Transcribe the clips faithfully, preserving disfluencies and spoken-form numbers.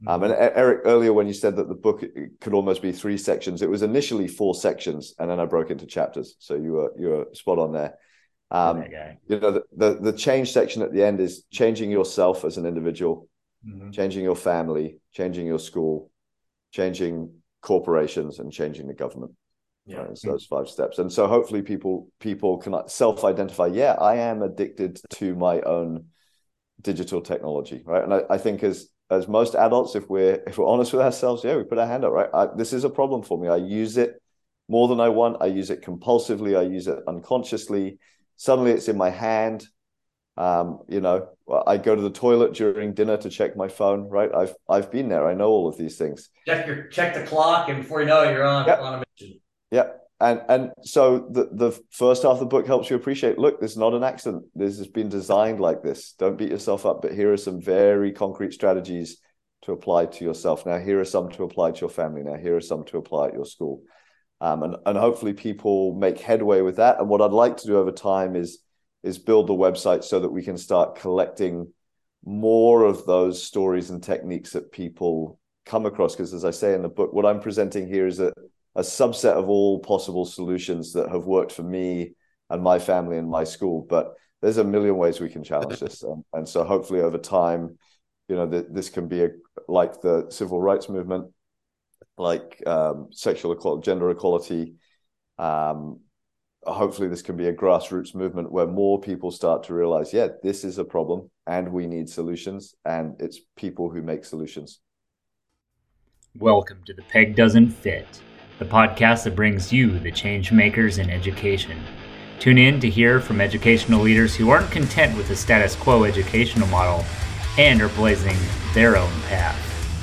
Um, and E- Eric, earlier when you said that the book could almost be three sections, it was initially four sections, and then I broke into chapters. So you were you were spot on there. You're Um, that guy. you know, the, the the change section at the end is changing yourself as an individual, Mm-hmm. changing your family, changing your school, changing corporations, and changing the government. Yeah. Right? So those five steps. And so hopefully people people can self-identify, yeah, I am addicted to my own digital technology, right? And I, I think as as most adults, if we're if we're honest with ourselves, yeah, we put our hand up, right? I, this is a problem for me. I use it more than I want. I use it compulsively. I use it unconsciously. Suddenly it's in my hand. Um, you know, I go to the toilet during dinner to check my phone, right? I've I've been there. I know all of these things. Check your check the clock, and before you know it, you're on Yep. on a mission. Yeah. And and so the, the first half of the book helps you appreciate, look, this is not an accident. This has been designed like this. Don't beat yourself up. But here are some very concrete strategies to apply to yourself. Now, here are some to apply to your family. Now, here are some to apply at your school. Um, and, and hopefully people make headway with that. And what I'd like to do over time is, is build the website so that we can start collecting more of those stories and techniques that people come across. Because as I say in the book, what I'm presenting here is a, a subset of all possible solutions that have worked for me and my family and my school. But there's a million ways we can challenge this. And, and so hopefully over time, you know, th- this can be a, like the civil rights movement, like um, sexual equality, gender equality. Um, hopefully this can be a grassroots movement where more people start to realize, yeah, this is a problem and we need solutions, and it's people who make solutions. Welcome to The Peg Doesn't Fit, the podcast that brings you the change makers in education. Tune in to hear from educational leaders who aren't content with the status quo educational model and are blazing their own path.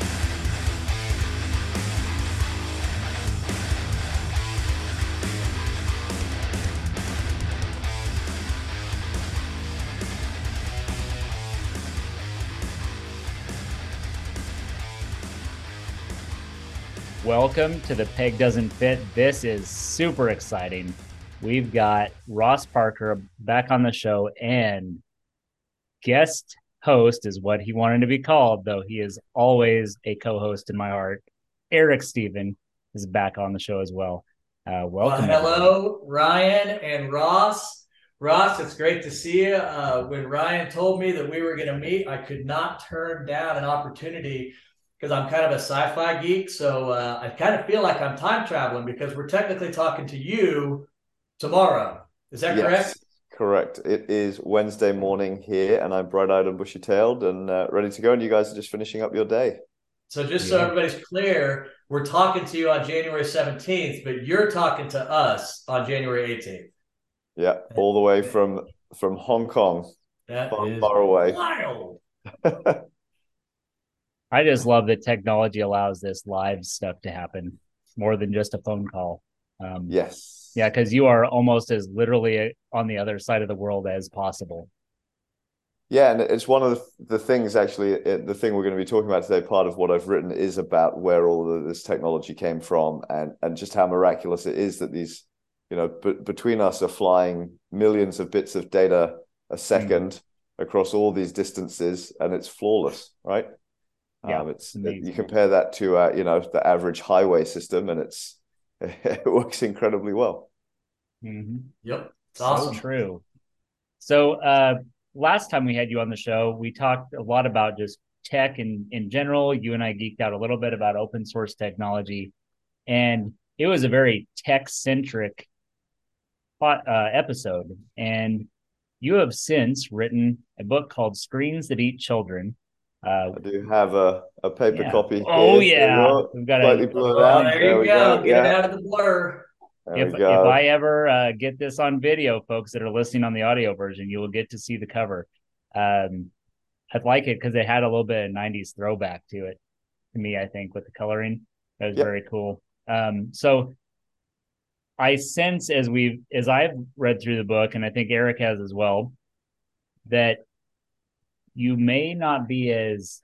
Welcome to The Peg Doesn't Fit. This is super exciting. We've got Ross Parker back on the show, and guest host is what he wanted to be called, though he is always a co-host in my heart. Eric Stephen is back on the show as well. Uh, welcome. Well, hello, Ryan and Ross. Ross, it's great to see you. Uh, when Ryan told me that we were going to meet, I could not turn down an opportunity because I'm kind of a sci-fi geek. So uh, I kind of feel like I'm time traveling because we're technically talking to you tomorrow. Is that Yes, correct? correct. It is Wednesday morning here, and I'm bright-eyed and bushy-tailed and uh, ready to go. And you guys are just finishing up your day. So just so Yeah. everybody's clear, we're talking to you on January seventeenth, but you're talking to us on January eighteenth. Yeah, all the way from from Hong Kong, That far, is far away. wild. I just love that technology allows this live stuff to happen more than just a phone call. Um, Yes. Yeah, because you are almost as literally on the other side of the world as possible. Yeah, and it's one of the, the things, actually, it, the thing we're going to be talking about today, part of what I've written is about where all of this technology came from, and, and just how miraculous it is that these, you know, b- between us are flying millions of bits of data a second mm. across all these distances, and it's flawless, right? Yeah, um, it's it, you compare that to uh, you know, the average highway system, and it's it works incredibly well. Mm-hmm. Yep, it's so awesome. True. So uh, last time we had you on the show, we talked a lot about just tech in in general. You and I geeked out a little bit about open source technology, and it was a very tech centric uh, episode. And you have since written a book called Screens That Eat Children. Uh, I do have a, a paper yeah. copy. Oh, here. yeah. We've got slightly a, blurred oh, out. there, there you we go. go. Get yeah. it out of the blur. There if we go. if I ever uh, get this on video, folks that are listening on the audio version, you will get to see the cover. Um, I'd like it because it had a little bit of nineties throwback to it, to me, I think, with the coloring. That was yep. very cool. Um, so I sense as we've, as I've read through the book, and I think Eric has as well, that you may not be as,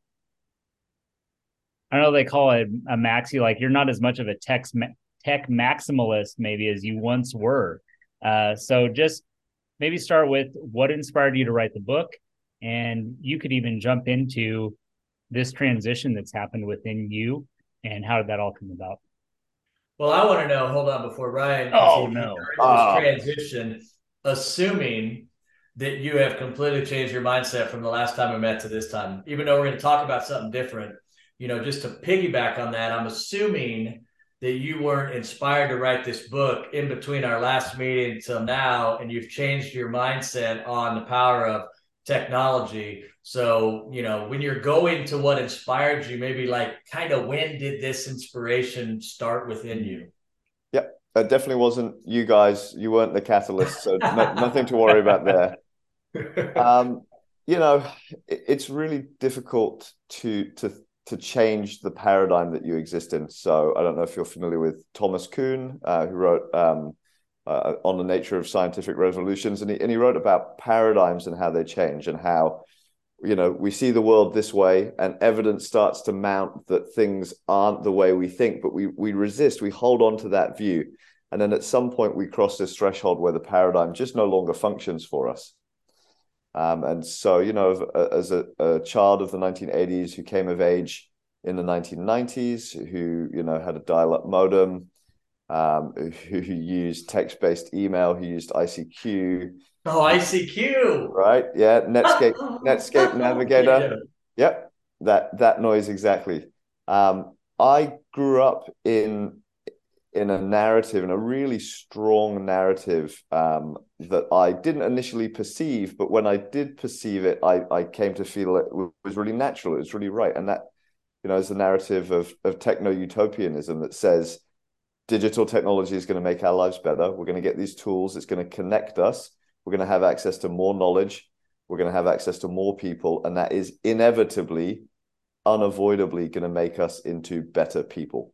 I don't know, they call it a maxi, like you're not as much of a tech, tech maximalist maybe as you once were. Uh, so just maybe start with what inspired you to write the book, and you could even jump into this transition that's happened within you, and how did that all come about? Well, I want to know, hold on, before Ryan, Oh, he, he no. this Ah. transition, assuming that you have completely changed your mindset from the last time we met to this time, even though we're going to talk about something different, you know, just to piggyback on that, I'm assuming that you weren't inspired to write this book in between our last meeting till now, and you've changed your mindset on the power of technology. So, you know, when you're going to what inspired you, maybe like kind of when did this inspiration start within you? Yep, it definitely wasn't you guys. You weren't the catalyst, so no, nothing to worry about there. Um, you know, it, it's really difficult to to to change the paradigm that you exist in. So I don't know if you're familiar with Thomas Kuhn, uh, who wrote um, uh, on the nature of scientific revolutions, and he and he wrote about paradigms and how they change, and how, you know, we see the world this way, and evidence starts to mount that things aren't the way we think, but we we resist, we hold on to that view, and then at some point we cross this threshold where the paradigm just no longer functions for us. Um, and so, you know, as a, a child of the nineteen eighties who came of age in the nineteen nineties, who, you know, had a dial-up modem, um, who, who used text-based email, who used I C Q. Oh, I C Q. Right. Yeah. Netscape, Netscape Navigator. Yeah. Yep. That, that noise exactly. Um, I grew up in in a narrative, in a really strong narrative um, that I didn't initially perceive, but when I did perceive it, I, I came to feel it was really natural. It was really right. And that, you know, is the narrative of, of techno-utopianism that says digital technology is going to make our lives better. We're going to get these tools. It's going to connect us. We're going to have access to more knowledge. We're going to have access to more people. And that is inevitably, unavoidably going to make us into better people.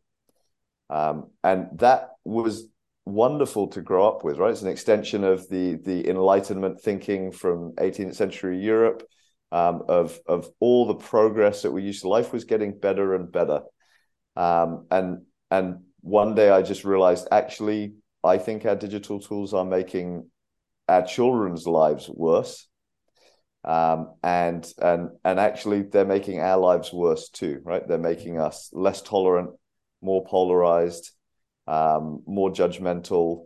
Um, and that was wonderful to grow up with, right? It's an extension of the the Enlightenment thinking from eighteenth century Europe, um, of of all the progress that we used to. Life was getting better and better. Um, and and one day I just realized, actually, I think our digital tools are making our children's lives worse. Um, and and and actually, they're making our lives worse too, right? They're making us less tolerant, more polarized, um, more judgmental,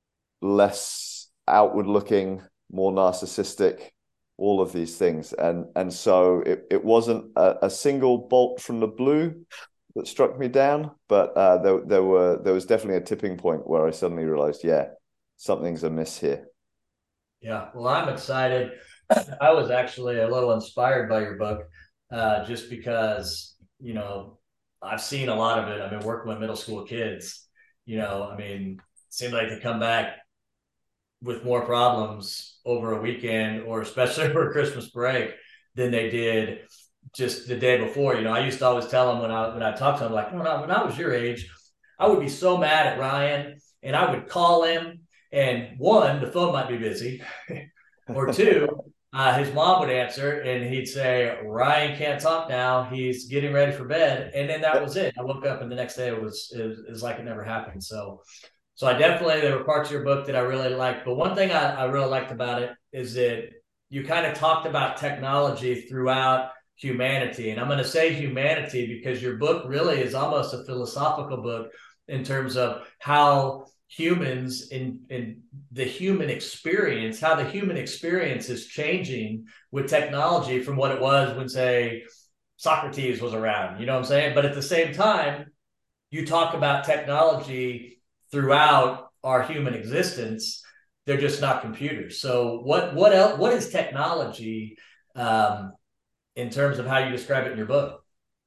less outward looking, more narcissistic, all of these things. And, and so it, it wasn't a, a single bolt from the blue that struck me down, but uh, there, there were, there was definitely a tipping point where I suddenly realized, yeah, something's amiss here. Yeah, well, I'm excited. I was actually a little inspired by your book, uh, just because, you know, I've seen a lot of it. I've been working with middle school kids, you know, I mean, it seemed like they come back with more problems over a weekend, or especially over Christmas break, than they did just the day before. You know, I used to always tell them when I, when I talked to them, like, when I, when I was your age, I would be so mad at Ryan, and I would call him, and one, the phone might be busy, or two, Uh, his mom would answer, and he'd say, Ryan can't talk now. He's getting ready for bed. And then that was it. I woke up, and the next day it was, it was, it was like it never happened. So, so I definitely, there were parts of your book that I really liked. But one thing I, I really liked about it is that you kind of talked about technology throughout humanity. And I'm going to say humanity because your book really is almost a philosophical book in terms of how humans in in the human experience, how the human experience is changing with technology from what it was when, say, Socrates was around, you know what I'm saying? But at the same time, you talk about technology throughout our human existence. They're just not computers. So what what else, what is technology um, in terms of how you describe it in your book?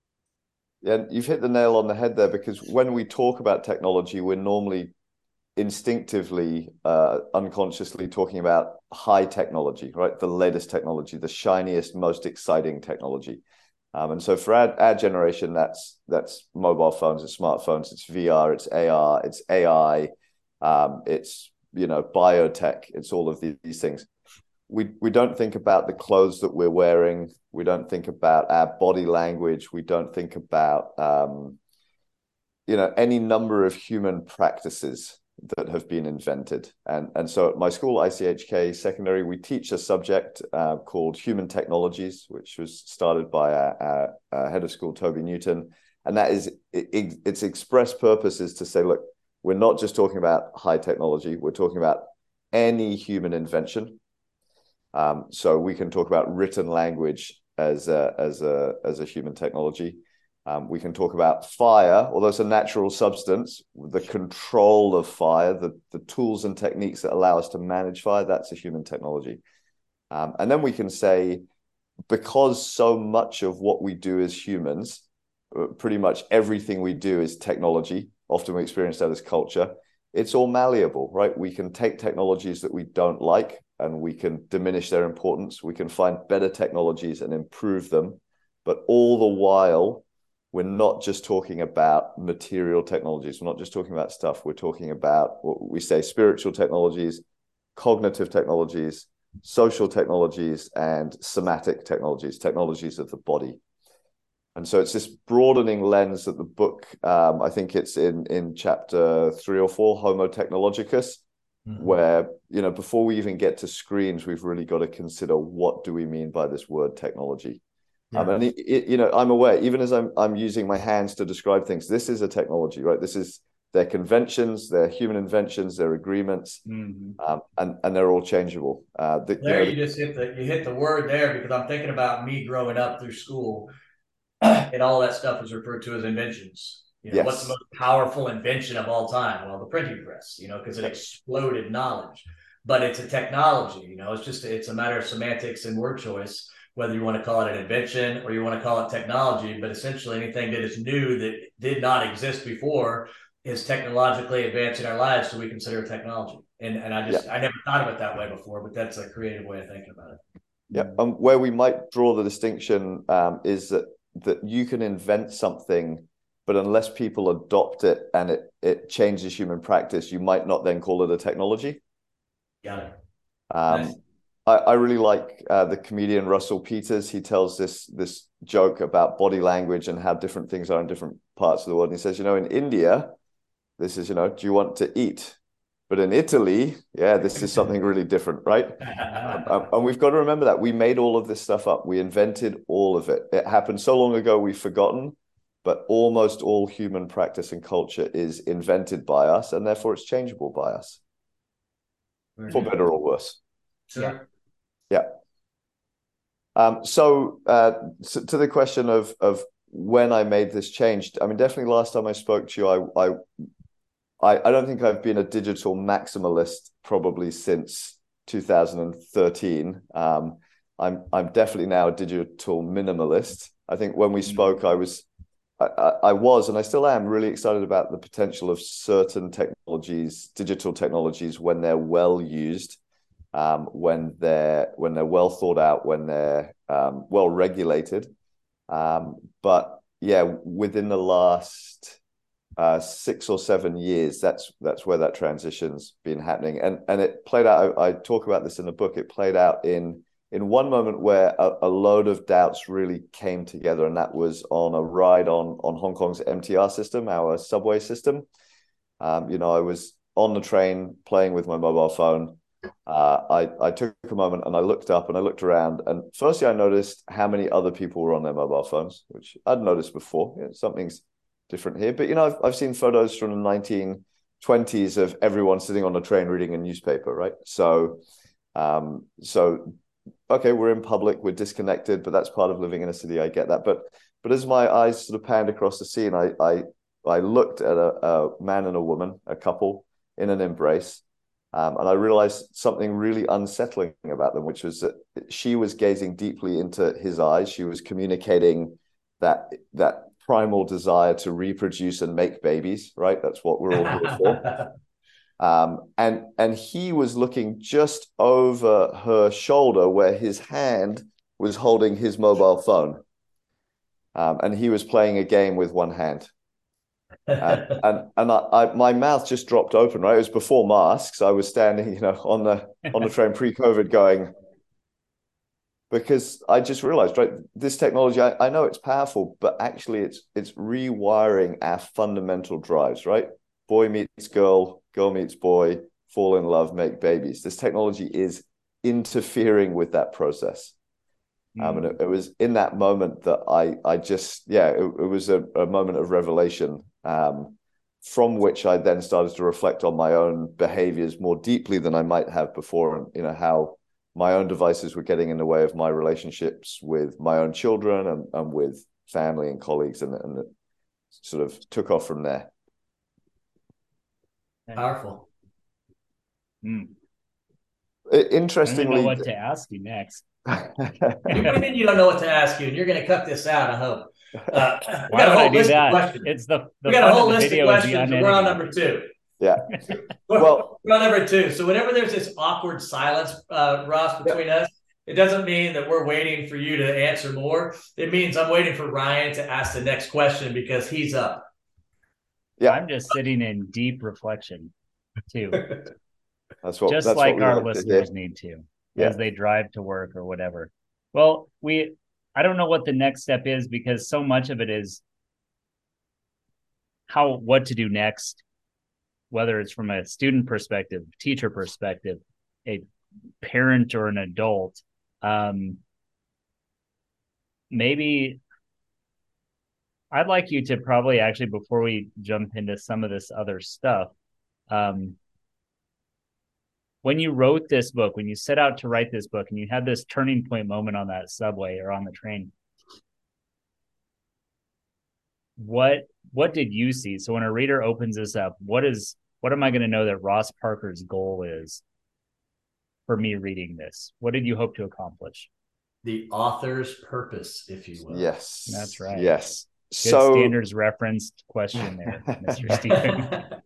Yeah, you've hit the nail on the head there, because when we talk about technology, we're normally instinctively, uh, unconsciously talking about high technology, right? The latest technology, the shiniest, most exciting technology. Um, and so for our, our generation, that's that's mobile phones, it's smartphones, it's V R, it's A R, it's A I, um, it's, you know, biotech, it's all of these, these things. We we don't think about the clothes that we're wearing. We don't think about our body language. We don't think about um, you know, any number of human practices that have been invented. And, and so at my school, I C H K Secondary, we teach a subject uh, called Human Technologies, which was started by our, our, our head of school, Toby Newton. And that is, it, its express purpose is to say, look, we're not just talking about high technology, we're talking about any human invention. Um, so we can talk about written language as a, as a, as a human technology. Um, we can talk about fire, although it's a natural substance, the control of fire, the, the tools and techniques that allow us to manage fire, that's a human technology. Um, and then we can say, because so much of what we do as humans, pretty much everything we do is technology, often we experience that as culture, it's all malleable, right? We can take technologies that we don't like and we can diminish their importance. We can find better technologies and improve them. But all the while, we're not just talking about material technologies. We're not just talking about stuff. We're talking about what we say spiritual technologies, cognitive technologies, social technologies, and somatic technologies, technologies of the body. And so it's this broadening lens that the book, um, I think it's in, in chapter three or four, Homo Technologicus, mm-hmm. where, you know, before we even get to screens, we've really got to consider what do we mean by this word technology. Yeah. Um, and it, it, you know, I'm aware, even as I'm I'm using my hands to describe things, this is a technology, right? This is their conventions, their human inventions, their agreements, mm-hmm. um, and and they're all changeable. Uh, the, there, you, know, you just hit the you hit the word there, because I'm thinking about me growing up through school, and all that stuff is referred to as inventions. You know, yes. What's the most powerful invention of all time? Well, the printing press. You know, because it exploded knowledge. But it's a technology. You know, it's just it's a matter of semantics and word choice, whether you want to call it an invention or you want to call it technology. But essentially anything that is new that did not exist before is technologically advancing our lives, so we consider it technology. And and I just, yeah. I never thought of it that way before, but that's a creative way of thinking about it. Yeah, um, where we might draw the distinction um, is that that you can invent something, but unless people adopt it and it, it changes human practice, you might not then call it a technology. Got it. Um, nice. I, I really like uh, the comedian Russell Peters. He tells this this joke about body language and how different things are in different parts of the world. And he says, you know, in India, this is, you know, do you want to eat? But in Italy, yeah, this is something really different, right? um, and we've got to remember that. We made all of this stuff up. We invented all of it. It happened so long ago, we've forgotten, but almost all human practice and culture is invented by us, and therefore it's changeable by us, mm-hmm. for better or worse. Sure. Yeah. Um, so, uh, so to the question of of when I made this change, I mean, definitely last time I spoke to you, I, I I, I don't think I've been a digital maximalist probably since two thousand thirteen. Um, I'm I'm definitely now a digital minimalist. I think when we spoke, I was I, I was and I still am really excited about the potential of certain technologies, digital technologies, when they're well used, um, when they're when they're well thought out, when they're um, well regulated. Um, but yeah, within the last Uh, six or seven years, that's that's where that transition's been happening, and and it played out. I, I talk about this in the book. It played out in in one moment where a, a load of doubts really came together, and that was on a ride on on Hong Kong's M T R system, our subway system. Um, you know, I was on the train playing with my mobile phone. Uh, I I took a moment and I looked up and I looked around, and firstly I noticed how many other people were on their mobile phones, which I'd noticed before. You know, something's different here, but you know, I've I've seen photos from the nineteen twenties of everyone sitting on a train reading a newspaper, right? So, um, so okay, we're in public, we're disconnected, but that's part of living in a city. I get that, but but as my eyes sort of panned across the scene, I I I looked at a, a man and a woman, a couple in an embrace, um, and I realized something really unsettling about them, which was that she was gazing deeply into his eyes. She was communicating that that. primal desire to reproduce and make babies, right? That's what we're all here for. Um, and and he was looking just over her shoulder where his hand was holding his mobile phone. Um, and he was playing a game with one hand. And and, and I, I, my mouth just dropped open, right? It was before masks. I was standing, you know, on the on the train pre-COVID going, because I just realized, right, this technology, I, I know it's powerful, but actually it's it's rewiring our fundamental drives, right? Boy meets girl, girl meets boy, fall in love, make babies. This technology is interfering with that process. Mm. Um, and it, it was in that moment that I, I just, yeah, it, it was a, a moment of revelation, um, from which I then started to reflect on my own behaviors more deeply than I might have before, and you know how my own devices were getting in the way of my relationships with my own children and, and with family and colleagues, and, and it sort of took off from there. Powerful. Mm. Interestingly, I don't know what to ask you next. What do you mean you don't know what to ask you? And you're going to cut this out, I hope. Uh, we Why got a would whole I do list that? of questions. It's the, the we got a whole of the list of video is the questions, and we're on unediting. number two. Yeah. Well, we're on number two. So whenever there's this awkward silence, uh, Ross, between yeah. us, it doesn't mean that we're waiting for you to answer more. It means I'm waiting for Ryan to ask the next question because he's up. Yeah, I'm just sitting in deep reflection too. That's what just that's like what our like listeners to need to yeah. as they drive to work or whatever. Well, we I don't know what the next step is, because so much of it is how what to do next, whether it's from a student perspective, teacher perspective, a parent or an adult. Um, maybe I'd like you to probably actually, before we jump into some of this other stuff, um, when you wrote this book, when you set out to write this book and you had this turning point moment on that subway or on the train, what what did you see? So when a reader opens this up, what is what am I going to know that Ross Parker's goal is for me reading this? What did you hope to accomplish? The author's purpose, if you will. Yes. That's right. Yes. Good so, standards referenced question there, Mister Stephen.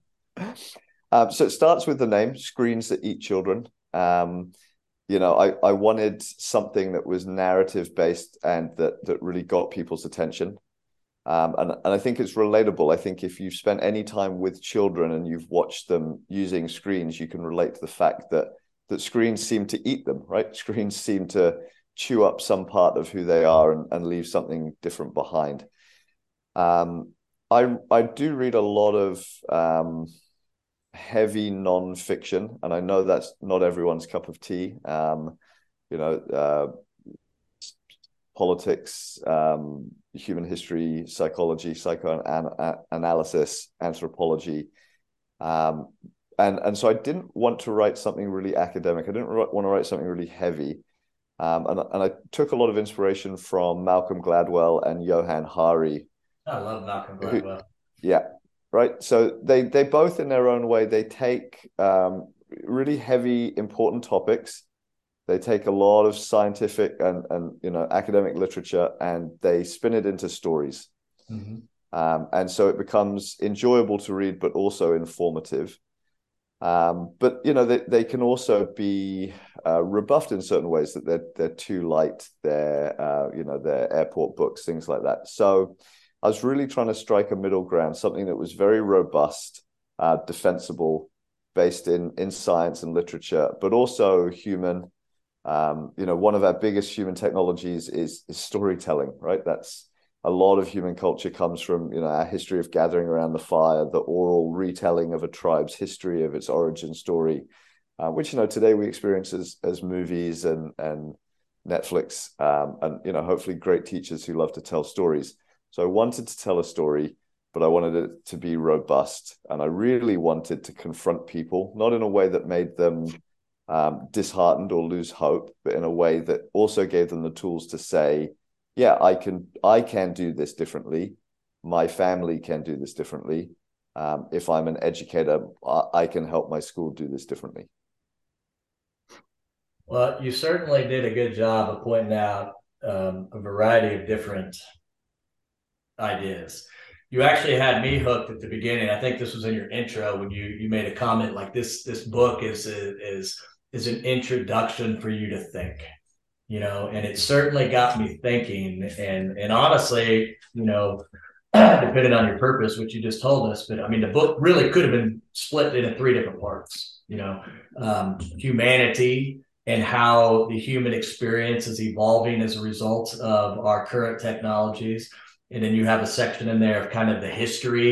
Um, so it starts with the name, Screens That Eat Children. Um, you know, I, I wanted something that was narrative based and that that really got people's attention. Um, and, and I think it's relatable. I think if you've spent any time with children and you've watched them using screens, you can relate to the fact that that screens seem to eat them, right? Screens seem to chew up some part of who they are and, and leave something different behind. Um, I I do read a lot of um, heavy non-fiction, and I know that's not everyone's cup of tea. Um, you know, uh, politics, um, human history, psychology, psychoanalysis, anthropology. Um, and, and so I didn't want to write something really academic. I didn't want to write something really heavy. Um, and, and I took a lot of inspiration from Malcolm Gladwell and Johann Hari. I love Malcolm Gladwell. Who, yeah, right. So they they both, in their own way, they take um, really heavy, important topics. They take a lot of scientific and, and you know academic literature and they spin it into stories. Mm-hmm. Um, and so it becomes enjoyable to read, but also informative. Um, but you know they, they can also be uh, rebuffed in certain ways, that they're they're too light. They're uh, you know they're airport books, things like that. So I was really trying to strike a middle ground, something that was very robust, uh, defensible, based in in science and literature, but also human. Um, you know, one of our biggest human technologies is, is storytelling, right? That's a lot of human culture comes from, you know, our history of gathering around the fire, the oral retelling of a tribe's history, of its origin story, uh, which, you know, today we experience as, as movies and, and Netflix, um, and, you know, hopefully great teachers who love to tell stories. So I wanted to tell a story, but I wanted it to be robust. And I really wanted to confront people, not in a way that made them Um, disheartened or lose hope, but in a way that also gave them the tools to say, yeah, I can I can do this differently. My family can do this differently. Um, if I'm an educator, I, I can help my school do this differently. Well, you certainly did a good job of pointing out um, a variety of different ideas. You actually had me hooked at the beginning. I think this was in your intro when you you made a comment like this. This book is is is an introduction for you to think, you know, and it certainly got me thinking. And and honestly, you know, depending on your purpose, which you just told us, but I mean, the book really could have been split into three different parts. You know, um, humanity and how the human experience is evolving as a result of our current technologies. And then you have a section in there of kind of the history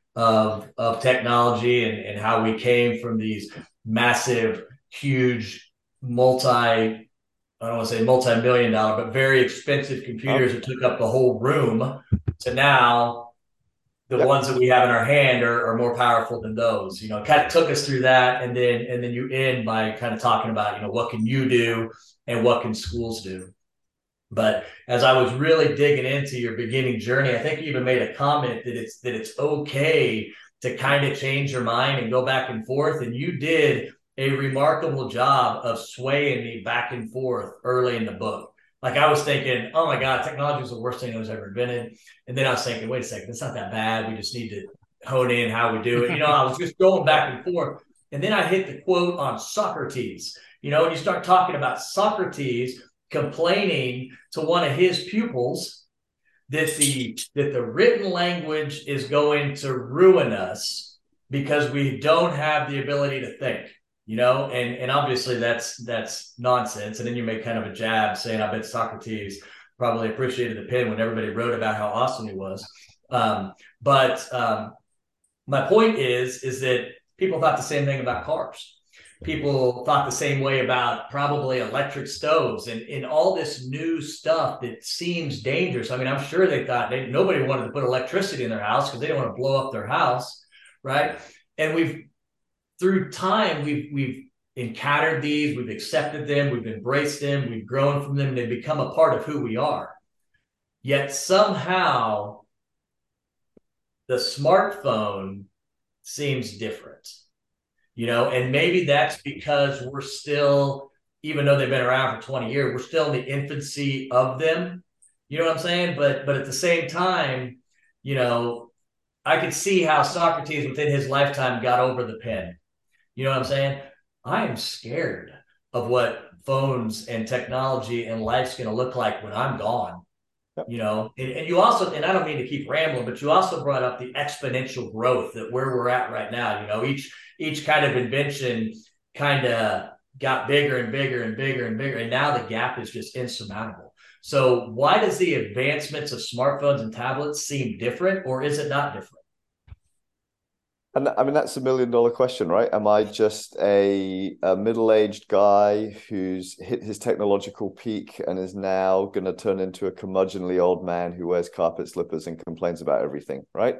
of of technology and, and how we came from these massive, huge, multi, I don't want to say multi-million dollar, but very expensive computers that took up the whole room to now the Yep. ones that we have in our hand are, are more powerful than those. You know, it kind of took us through that, and then and then you end by kind of talking about, you know, what can you do and what can schools do. But as I was really digging into your beginning journey, I think you even made a comment that it's that it's okay to kind of change your mind and go back and forth. And you did a remarkable job of swaying me back and forth early in the book. Like I was thinking, oh my God, technology is the worst thing that was ever invented. And then I was thinking, wait a second, it's not that bad. We just need to hone in how we do it. You know, I was just going back and forth. And then I hit the quote on Socrates, you know, and you start talking about Socrates complaining to one of his pupils that the that the written language is going to ruin us because we don't have the ability to think, you know, and and obviously that's that's nonsense. And then you make kind of a jab saying, I bet Socrates probably appreciated the pen when everybody wrote about how awesome he was. Um, but um, my point is is that people thought the same thing about cars. People thought the same way about probably electric stoves and, and all this new stuff that seems dangerous. I mean, I'm sure they thought they, nobody wanted to put electricity in their house because they didn't want to blow up their house, right? And we've, through time, we've we've encountered these, we've accepted them, we've embraced them, we've grown from them, and they've become a part of who we are. Yet somehow the smartphone seems different. You know, and maybe that's because we're still, even though they've been around for twenty years, we're still in the infancy of them. You know what I'm saying? But but at the same time, you know, I could see how Socrates within his lifetime got over the pen. You know what I'm saying? I am scared of what phones and technology and life's going to look like when I'm gone. You know, and, and you also, and I don't mean to keep rambling, but you also brought up the exponential growth that where we're at right now. You know, each each kind of invention kind of got bigger and bigger and bigger and bigger, and now the gap is just insurmountable. So why does the advancements of smartphones and tablets seem different, or is it not different? And I mean, that's a million dollar question, right? Am I just a, a middle-aged guy who's hit his technological peak and is now going to turn into a curmudgeonly old man who wears carpet slippers and complains about everything, right?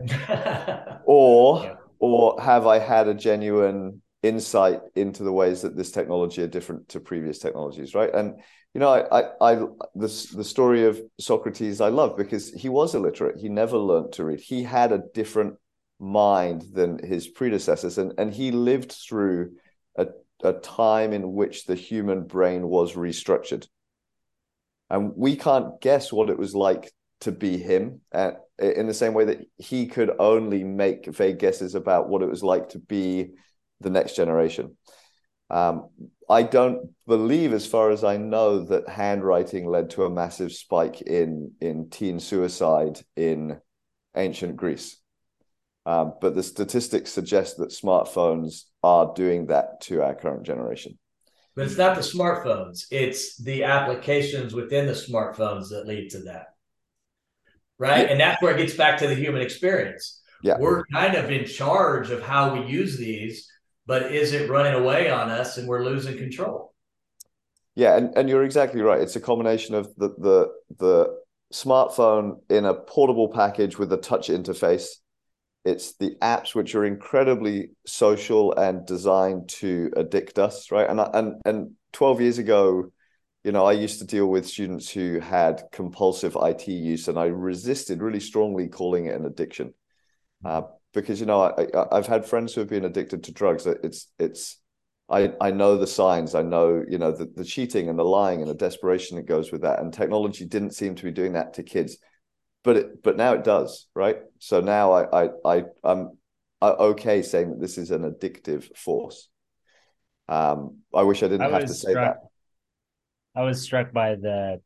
or, yeah. or have I had a genuine insight into the ways that this technology are different to previous technologies, right? And, you know, I, I, I the, the story of Socrates I love because he was illiterate. He never learned to read. He had a different mind than his predecessors, and and he lived through a, a time in which the human brain was restructured, and we can't guess what it was like to be him, uh, in the same way that he could only make vague guesses about what it was like to be the next generation. um, I don't believe, as far as I know, that handwriting led to a massive spike in in teen suicide in ancient Greece. Um, but the statistics suggest that smartphones are doing that to our current generation. But it's not the smartphones. It's the applications within the smartphones that lead to that. Right? Yeah. And that's where it gets back to the human experience. Yeah. We're kind of in charge of how we use these, but is it running away on us and we're losing control? Yeah, and, and you're exactly right. It's a combination of the, the, the smartphone in a portable package with a touch interface. It's the apps which are incredibly social and designed to addict us, right? And and and twelve years ago, you know, I used to deal with students who had compulsive I T use, and I resisted really strongly calling it an addiction, uh, because you know I, I I've had friends who have been addicted to drugs. It's it's I I know the signs. I know you know the the cheating and the lying and the desperation that goes with that. And technology didn't seem to be doing that to kids. But it, but now it does, right? So now I I I I'm okay saying that this is an addictive force. Um, I wish I didn't I have to say struck, that. I was struck by the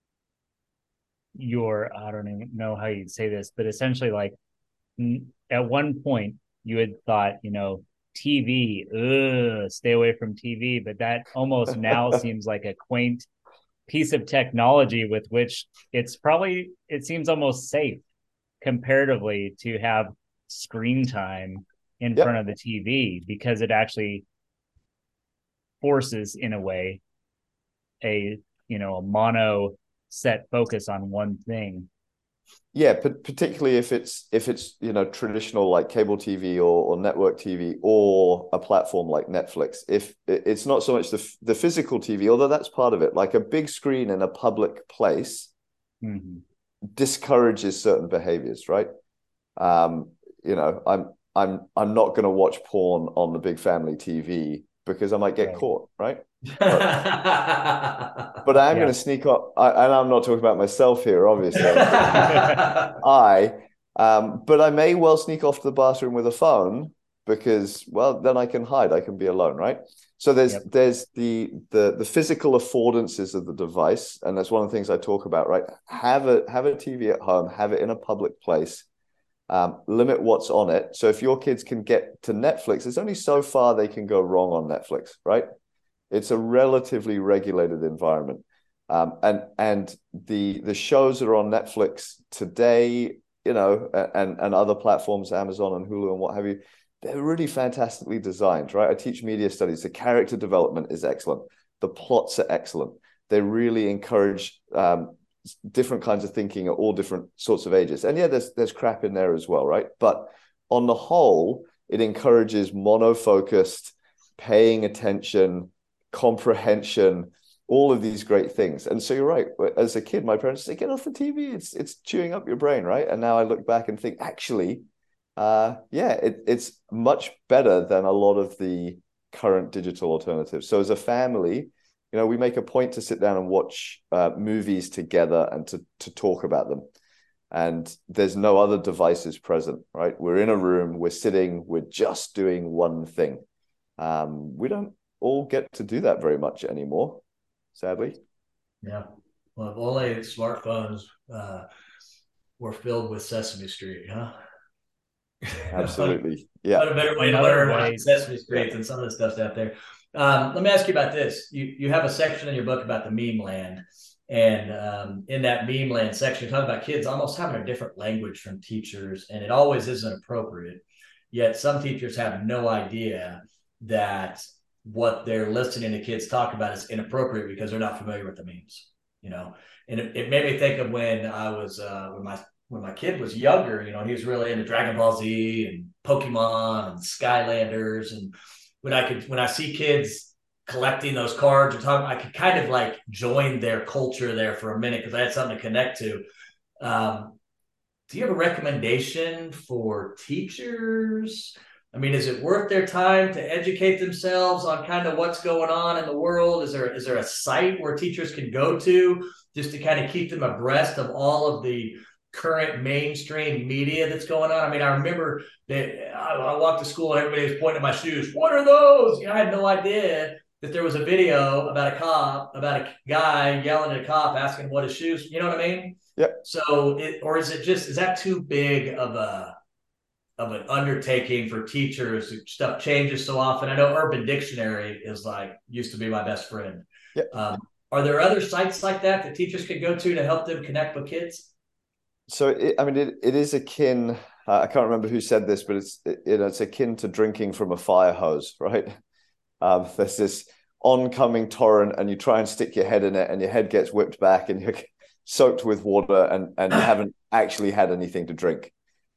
your I don't even know how you'd say this, but essentially, like at one point you had thought, you know, T V, ugh, stay away from T V, but that almost now seems like a quaint piece of technology with which it's probably, it seems almost safe comparatively to have screen time in Yep. front of the T V, because it actually forces, in a way, a you know a mono set focus on one thing. Yeah, but particularly if it's if it's you know traditional like cable T V or, or network T V or a platform like Netflix. If it's not so much the the physical T V, although that's part of it, like a big screen in a public place Mm-hmm. discourages certain behaviors, right? Um, you know, I'm I'm I'm not going to watch porn on the big family T V because I might get Right. caught, right? But, but I am Yeah. going to sneak up, I, and I'm not talking about myself here, obviously. I, um, but I may well sneak off to the bathroom with a phone because, well, then I can hide. I can be alone, right? So there's Yep. there's the the the physical affordances of the device, and that's one of the things I talk about, right? Have a have a T V at home, have it in a public place. Um, limit what's on it. So if your kids can get to Netflix, there's only so far they can go wrong on Netflix, right? It's a relatively regulated environment. Um, and and the the shows that are on Netflix today, you know, and and other platforms, Amazon and Hulu and what have you, they're really fantastically designed, right? I teach media studies. The character development is excellent. The plots are excellent. They really encourage um, different kinds of thinking at all different sorts of ages. And yeah, there's there's crap in there as well, right? But on the whole, it encourages mono-focused, paying attention, comprehension, all of these great things. And so you're right. As a kid, my parents say, get off the T V. It's it's chewing up your brain, right? And now I look back and think, actually, uh, yeah, it, it's much better than a lot of the current digital alternatives. So as a family, you know, we make a point to sit down and watch uh, movies together and to to talk about them. And there's no other devices present, right? We're in a room, we're sitting, we're just doing one thing. Um, we don't all get to do that very much anymore, sadly. Yeah. Well, if only smartphones uh, were filled with Sesame Street, huh? Absolutely. Yeah. What a better way Another to learn way- watching Sesame Street Yeah. than some of the stuff's out there. Um, let me ask you about this. You you have a section in your book about the meme land. And um, in that meme land section, you talk about kids almost having a different language from teachers, and it always isn't appropriate. Yet some teachers have no idea that what they're listening to kids talk about is inappropriate because they're not familiar with the memes, you know. And it, it made me think of when I was uh, when my when my kid was younger. You know, he was really into Dragon Ball Z and Pokemon and Skylanders, and when I could when I see kids collecting those cards or talking, I could kind of like join their culture there for a minute because I had something to connect to. Um, do you have a recommendation for teachers? I mean, is it worth their time to educate themselves on kind of what's going on in the world? Is there is there a site where teachers can go to just to kind of keep them abreast of all of the current mainstream media that's going on? I mean, I remember that I, I walked to school and everybody was pointing at my shoes. What are those? You know, I had no idea that there was a video about a cop, about a guy yelling at a cop, asking what his shoes, you know what I mean? Yep. So it, or is it just, is that too big of a, of an undertaking for teachers? Stuff changes so often. I know Urban Dictionary is like, used to be my best friend. Yep. Um, are there other sites like that that teachers could go to to help them connect with kids? So, it, I mean, it, it is akin, uh, I can't remember who said this, but it's, it, you know, it's akin to drinking from a fire hose, right? Um, there's this oncoming torrent and you try and stick your head in it and your head gets whipped back and you're soaked with water and, and you haven't actually had anything to drink.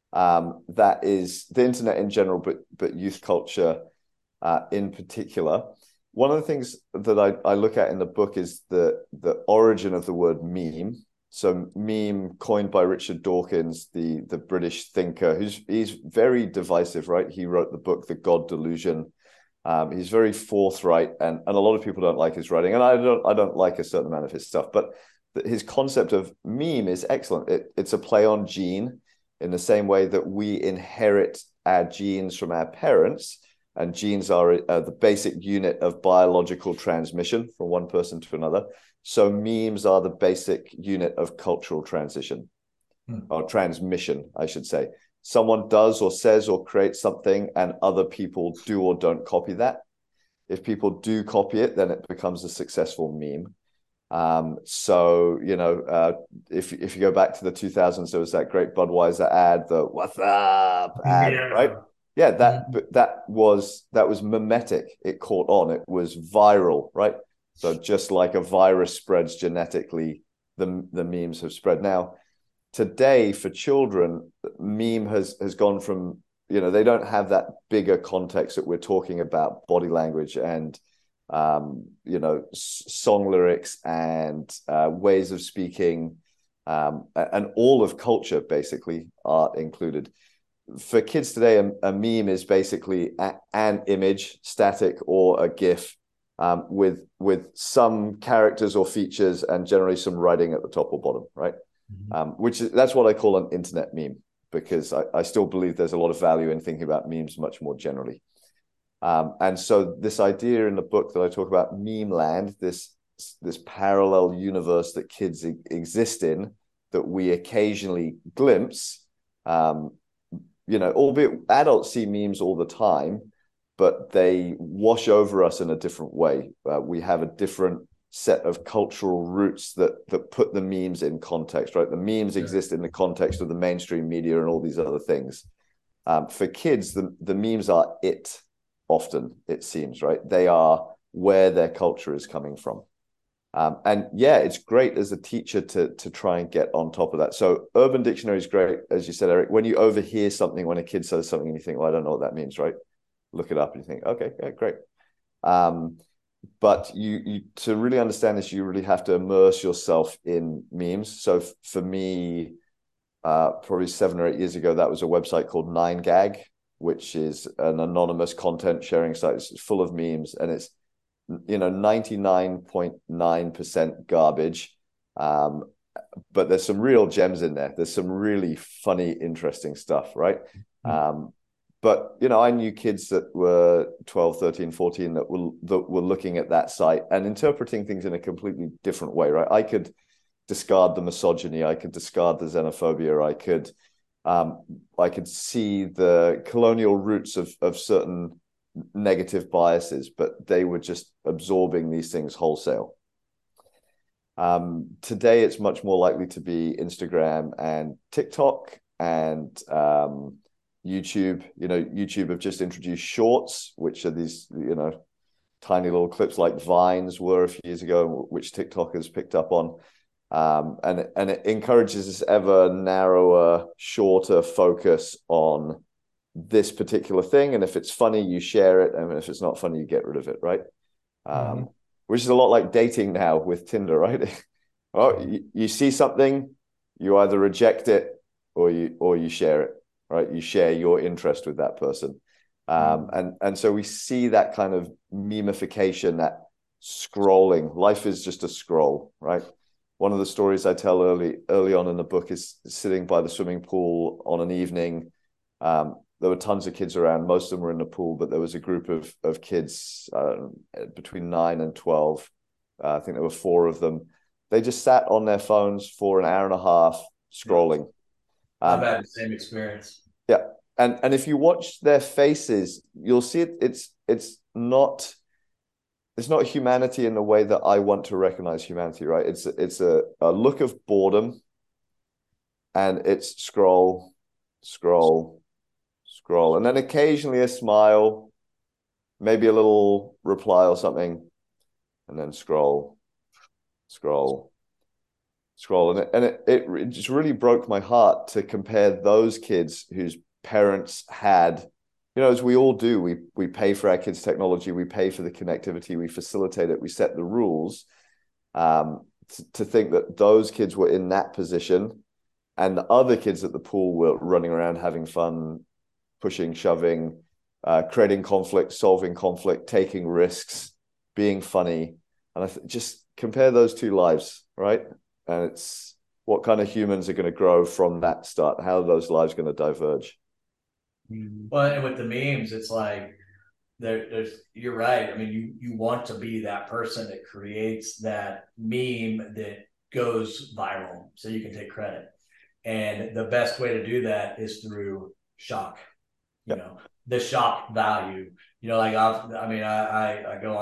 Um, that is the internet in general, but but youth culture uh, in particular. One of the things that I, I look at in the book is the, the origin of the word meme. So meme coined by Richard Dawkins, the, the British thinker, who's he's very divisive, right? He wrote the book, The God Delusion. Um, he's very forthright, and, and a lot of people don't like his writing, and I don't I don't like a certain amount of his stuff. But his concept of meme is excellent. It, it's a play on gene, in the same way that we inherit our genes from our parents, and genes are uh, the basic unit of biological transmission from one person to another. So memes are the basic unit of cultural transition, hmm. or transmission, I should say. Someone does or says or creates something and other people do or don't copy that. If people do copy it, then it becomes a successful meme. Um, so, you know, uh, if if you go back to the two thousands, there was that great Budweiser ad, the "What's up" ad, Yeah. right? Yeah, that Mhm. that was that was mimetic. It caught on. It was viral, right? So just like a virus spreads genetically, the the memes have spread. Now, today for children, meme has has gone from, you know, they don't have that bigger context that we're talking about, body language and um, you know, song lyrics and uh, ways of speaking, um, and all of culture, basically, art included. For kids today, a, a meme is basically a, an image, static or a GIF, um, with with some characters or features and generally some writing at the top or bottom, right? Mhm. Um, which is that's what I call an internet meme, because I, I still believe there's a lot of value in thinking about memes much more generally. Um, and so this idea in the book that I talk about, meme land, this this parallel universe that kids e- exist in, that we occasionally glimpse, um, you know, albeit adults see memes all the time, but they wash over us in a different way. Uh, we have a different set of cultural roots that that put the memes in context, right? The memes Sure. exist in the context of the mainstream media and all these other things. Um, for kids, the, the memes are it often, it seems, right? They are where their culture is coming from. Um, and yeah, it's great as a teacher to to try and get on top of that. So Urban Dictionary is great, as you said, Eric. When you overhear something, when a kid says something and you think, well, I don't know what that means, right? Look it up and you think, okay, yeah, great. Um, but you, you to really understand this, you really have to immerse yourself in memes. So f- for me, uh, probably seven or eight years ago, that was a website called nine gag, which is an anonymous content sharing site. It's full of memes, and it's, you know, ninety-nine point nine percent garbage. Um, but there's some real gems in there. There's some really funny, interesting stuff, right? Um, but, you know, I knew kids that were twelve, thirteen, fourteen that were, that were looking at that site and interpreting things in a completely different way, right? I could discard the misogyny. I could discard the xenophobia. I could um, I could see the colonial roots of of certain negative biases, but they were just absorbing these things wholesale. Um, today, it's much more likely to be Instagram and TikTok and um, YouTube. You know, YouTube have just introduced Shorts, which are these, you know, tiny little clips like Vines were a few years ago, which TikTok has picked up on. Um, and and it encourages this ever narrower, shorter focus on this particular thing. And if it's funny, you share it, and if it's not funny, you get rid of it, right? Um, Mm-hmm. which is a lot like dating now with Tinder, right? Well, you, you see something, you either reject it or you or you share it, right? You share your interest with that person. Um, Mm-hmm. and and so we see that kind of memification, that scrolling. Life is just a scroll, right? One of the stories I tell early early on in the book is sitting by the swimming pool on an evening. Um, there were tons of kids around. Most of them were in the pool, but there was a group of of kids uh, between nine and twelve. Uh, I think there were four of them. They just sat on their phones for an hour and a half Yep. scrolling. I've Um, had the same experience. yeah, and and if you watch their faces, you'll see it. It's it's not it's not humanity in the way that I want to recognize humanity, right? It's it's a, a look of boredom, and it's scroll, scroll, scroll, and then occasionally a smile, maybe a little reply or something, and then scroll, scroll, scroll. And it, and it, it, it just really broke my heart to compare those kids whose parents had, you know, as we all do, we we pay for our kids' technology, we pay for the connectivity, we facilitate it, we set the rules. Um, to, to think that those kids were in that position and the other kids at the pool were running around having fun, pushing, shoving, uh, creating conflict, solving conflict, taking risks, being funny. And I th- just compare those two lives, right? And it's what kind of humans are going to grow from that start? How are those lives going to diverge? Mhm. Well, and with the memes, it's like there, there's you're right. I mean, you you want to be that person that creates that meme that goes viral so you can take credit. And the best way to do that is through shock, you Yeah. know, the shock value. You know, like I've, I mean, I, I I go on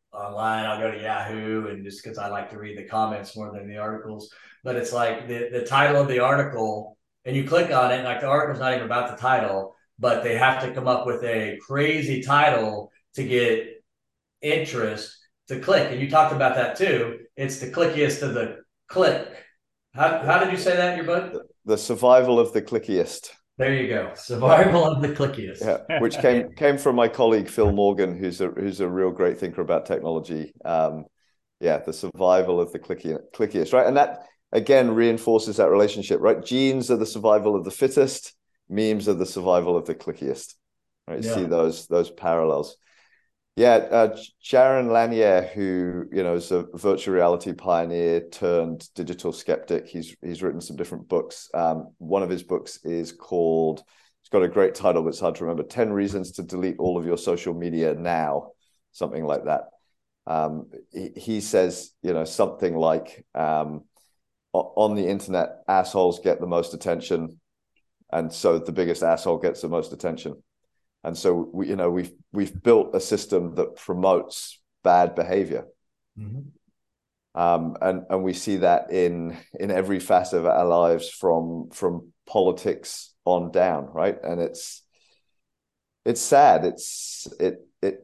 online. I'll go to Yahoo, and just because I like to read the comments more than the articles. But it's like the, the title of the article, and you click on it, like the article's not even about the title, but they have to come up with a crazy title to get interest to click. And you talked about that too. It's the clickiest of the click. How, how did you say that in your book? The survival of the clickiest. There you go. Survival of the clickiest. Yeah, which came came from my colleague Phil Morgan, who's a who's a real great thinker about technology. Um, yeah, the survival of the clicky, clickiest, right? And that again reinforces that relationship, right? Genes are the survival of the fittest, memes are the survival of the clickiest. Right? Yeah. See those those parallels. Yeah, uh, Jaron Lanier, who you know is a virtual reality pioneer turned digital skeptic. He's he's written some different books. Um, one of his books is called. It's got a great title, but it's hard to remember. ten Reasons to Delete All of Your Social Media Now, something like that. Um, he, he says, you know, something like um, on the internet, assholes get the most attention, and so the biggest asshole gets the most attention. And so we, you know, we've we've built a system that promotes bad behavior, mm-hmm. um, and and we see that in in every facet of our lives, from from politics on down, right? And it's it's sad. It's it it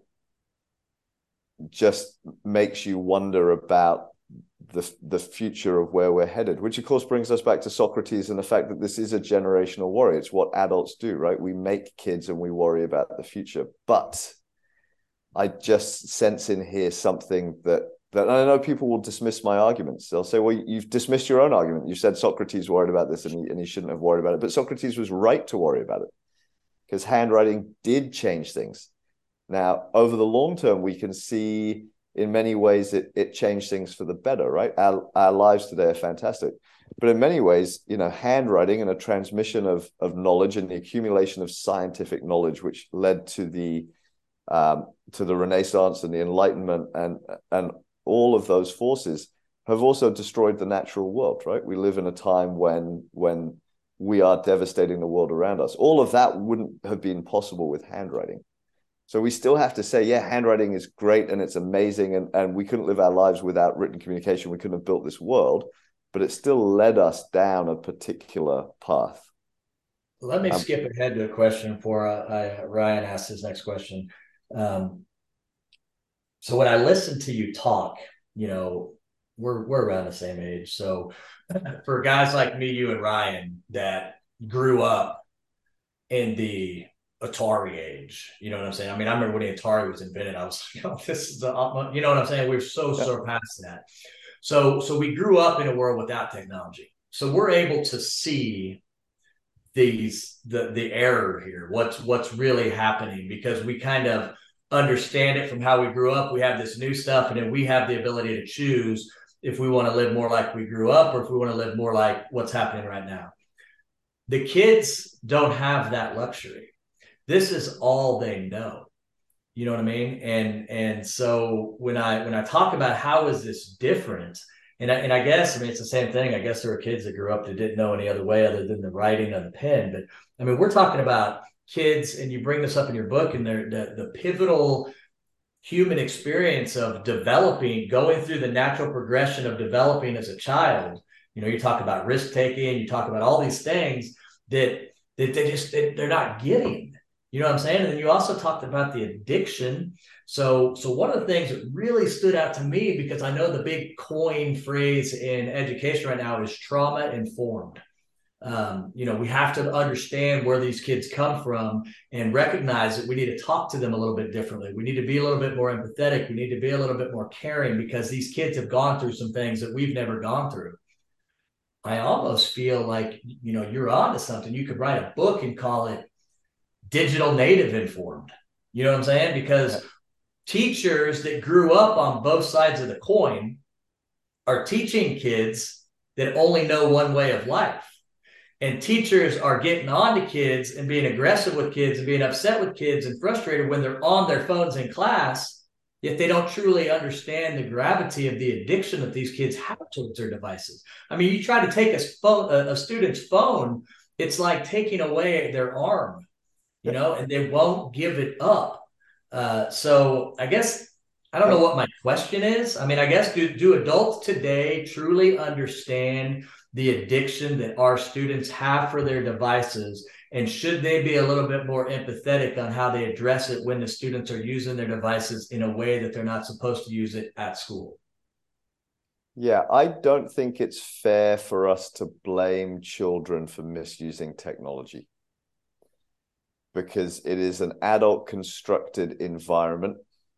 just makes you wonder about the the future of where we're headed, which of course brings us back to Socrates and the fact that this is a generational worry. It's what adults do, right? We make kids and we worry about the future. But I just sense in here something that that I know people will dismiss my arguments. They'll say, well, you've dismissed your own argument. You said Socrates worried about this and he, and he shouldn't have worried about it. But Socrates was right to worry about it because handwriting did change things. Now, over the long term, we can see in many ways, it it changed things for the better, right? Our our lives today are fantastic, but in many ways, you know, handwriting and a transmission of of knowledge and the accumulation of scientific knowledge, which led to the um, to the Renaissance and the Enlightenment and and all of those forces, have also destroyed the natural world, right? We live in a time when when we are devastating the world around us. All of that wouldn't have been possible with handwriting. So we still have to say, yeah, handwriting is great and it's amazing, and, and we couldn't live our lives without written communication. We couldn't have built this world, but it still led us down a particular path. Let me um, skip ahead to a question before I, I, Ryan asks his next question. Um, so when I listen to you talk, you know, we're we're around the same age. So for guys like me, you and Ryan that grew up in the Atari age, you know what I'm saying? I mean, I remember when the Atari was invented, I was like, oh, this is the, you know what I'm saying? We're so yeah. surpassed that. So, so we grew up in a world without technology. So we're able to see these, the, the error here, what's, what's really happening, because we kind of understand it from how we grew up. We have this new stuff, and then we have the ability to choose if we want to live more like we grew up, or if we want to live more like what's happening right now. The kids don't have that luxury. This is all they know. You know what I mean? And and so when I when I talk about how is this different, and I, and I guess I mean it's the same thing. I guess there were kids that grew up that didn't know any other way other than the writing on the pen. But I mean, we're talking about kids, and you bring this up in your book, and they're the, the pivotal human experience of developing, going through the natural progression of developing as a child. You know, you talk about risk taking, you talk about all these things that that they just they, they're not getting. You know what I'm saying? And then you also talked about the addiction. So, so one of the things that really stood out to me, because I know the big coin phrase in education right now is trauma informed. Um, you know, we have to understand where these kids come from and recognize that we need to talk to them a little bit differently. We need to be a little bit more empathetic. We need to be a little bit more caring, because these kids have gone through some things that we've never gone through. I almost feel like, you know, you're onto something. You could write a book and call it digital native informed. You know what I'm saying? Because teachers that grew up on both sides of the coin are teaching kids that only know one way of life. And teachers are getting on to kids and being aggressive with kids and being upset with kids and frustrated when they're on their phones in class, yet they don't truly understand the gravity of the addiction that these kids have towards their devices. I mean, you try to take a, phone, a, a student's phone, it's like taking away their arm. You know, and they won't give it up. Uh, so I guess I don't know what my question is. I mean, I guess do do adults today truly understand the addiction that our students have for their devices? And should they be a little bit more empathetic on how they address it when the students are using their devices in a way that they're not supposed to use it at school? Yeah, I don't think it's fair for us to blame children for misusing technology, because it is an adult constructed environment.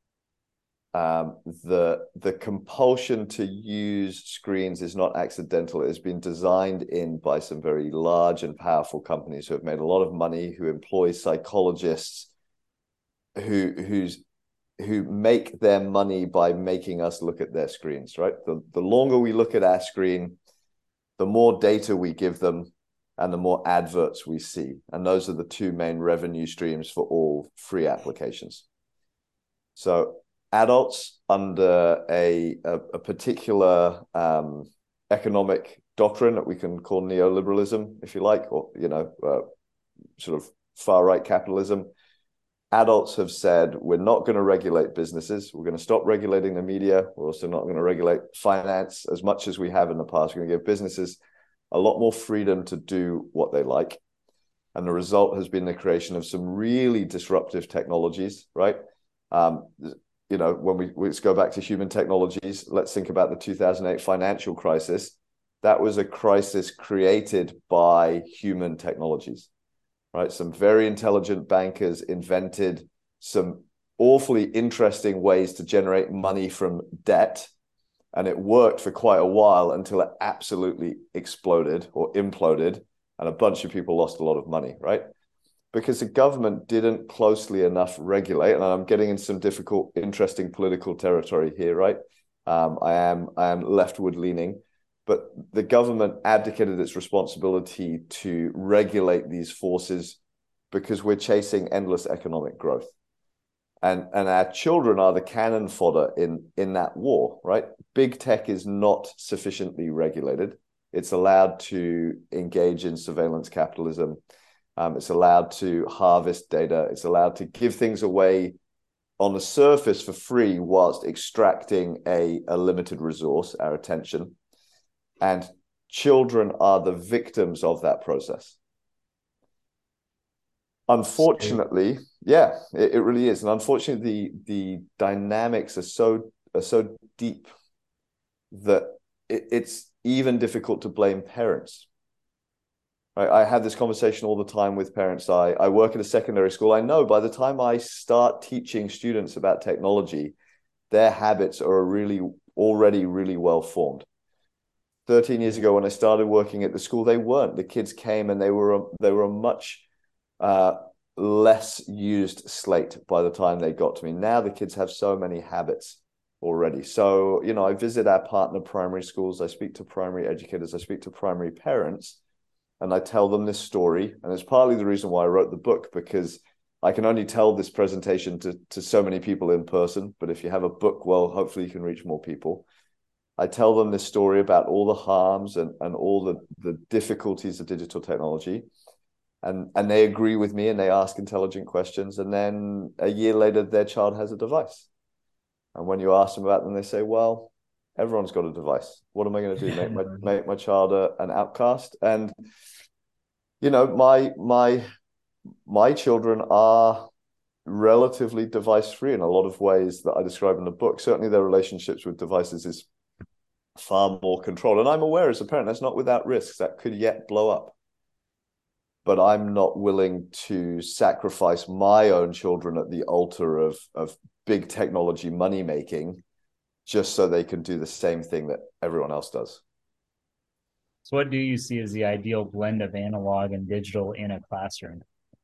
Um, the the compulsion to use screens is not accidental. It has been designed in by some very large and powerful companies who have made a lot of money, who employ psychologists, who who's who make their money by making us look at their screens, right? The, the longer we look at our screen, the more data we give them and the more adverts we see. And those are the two main revenue streams for all free applications. So adults under a, a, a particular um, economic doctrine that we can call neoliberalism, if you like, or, you know, uh, sort of far-right capitalism, adults have said, we're not going to regulate businesses. We're going to stop regulating the media. We're also not going to regulate finance as much as we have in the past. We're going to give businesses a lot more freedom to do what they like. And the result has been the creation of some really disruptive technologies, right? Um, you know, when we let's go back to human technologies, let's think about the two thousand eight financial crisis. That was a crisis created by human technologies. Right, some very intelligent bankers invented some awfully interesting ways to generate money from debt, and it worked for quite a while until it absolutely exploded or imploded, and a bunch of people lost a lot of money, right? Because the government didn't closely enough regulate, and I'm getting in some difficult, interesting political territory here, right? Um, I am I am leftward leaning. But the government abdicated its responsibility to regulate these forces because we're chasing endless economic growth. And, and our children are the cannon fodder in, in that war, right? Big tech is not sufficiently regulated. It's allowed to engage in surveillance capitalism. Um, it's allowed to harvest data. It's allowed to give things away on the surface for free whilst extracting a, a limited resource, our attention. And children are the victims of that process. Unfortunately, yeah, it, it really is. And unfortunately, the, the dynamics are so are so deep that it, it's even difficult to blame parents. Right? I have this conversation all the time with parents. I, I work at a secondary school. I know by the time I start teaching students about technology, their habits are really already really well formed. thirteen years ago, when I started working at the school, they weren't. The kids came and they were a, they were a much uh, less used slate by the time they got to me. Now the kids have so many habits already. So, you know, I visit our partner primary schools. I speak to primary educators. I speak to primary parents, and I tell them this story. And it's partly the reason why I wrote the book, because I can only tell this presentation to, to so many people in person. But if you have a book, well, hopefully you can reach more people. I tell them this story about all the harms and, and all the, the difficulties of digital technology. And, and they agree with me and they ask intelligent questions. And then a year later, their child has a device. And when you ask them about them, they say, well, everyone's got a device. What am I going to do? Make my, make my child a, an outcast? And, you know, my, my, my children are relatively device free in a lot of ways that I describe in the book. Certainly their relationships with devices is far more controlled. And I'm aware as a parent, that's not without risks. That could yet blow up. But I'm not willing to sacrifice my own children at the altar of, of big technology money making just so they can do the same thing that everyone else does. So what do you see as the ideal blend of analog and digital in a classroom?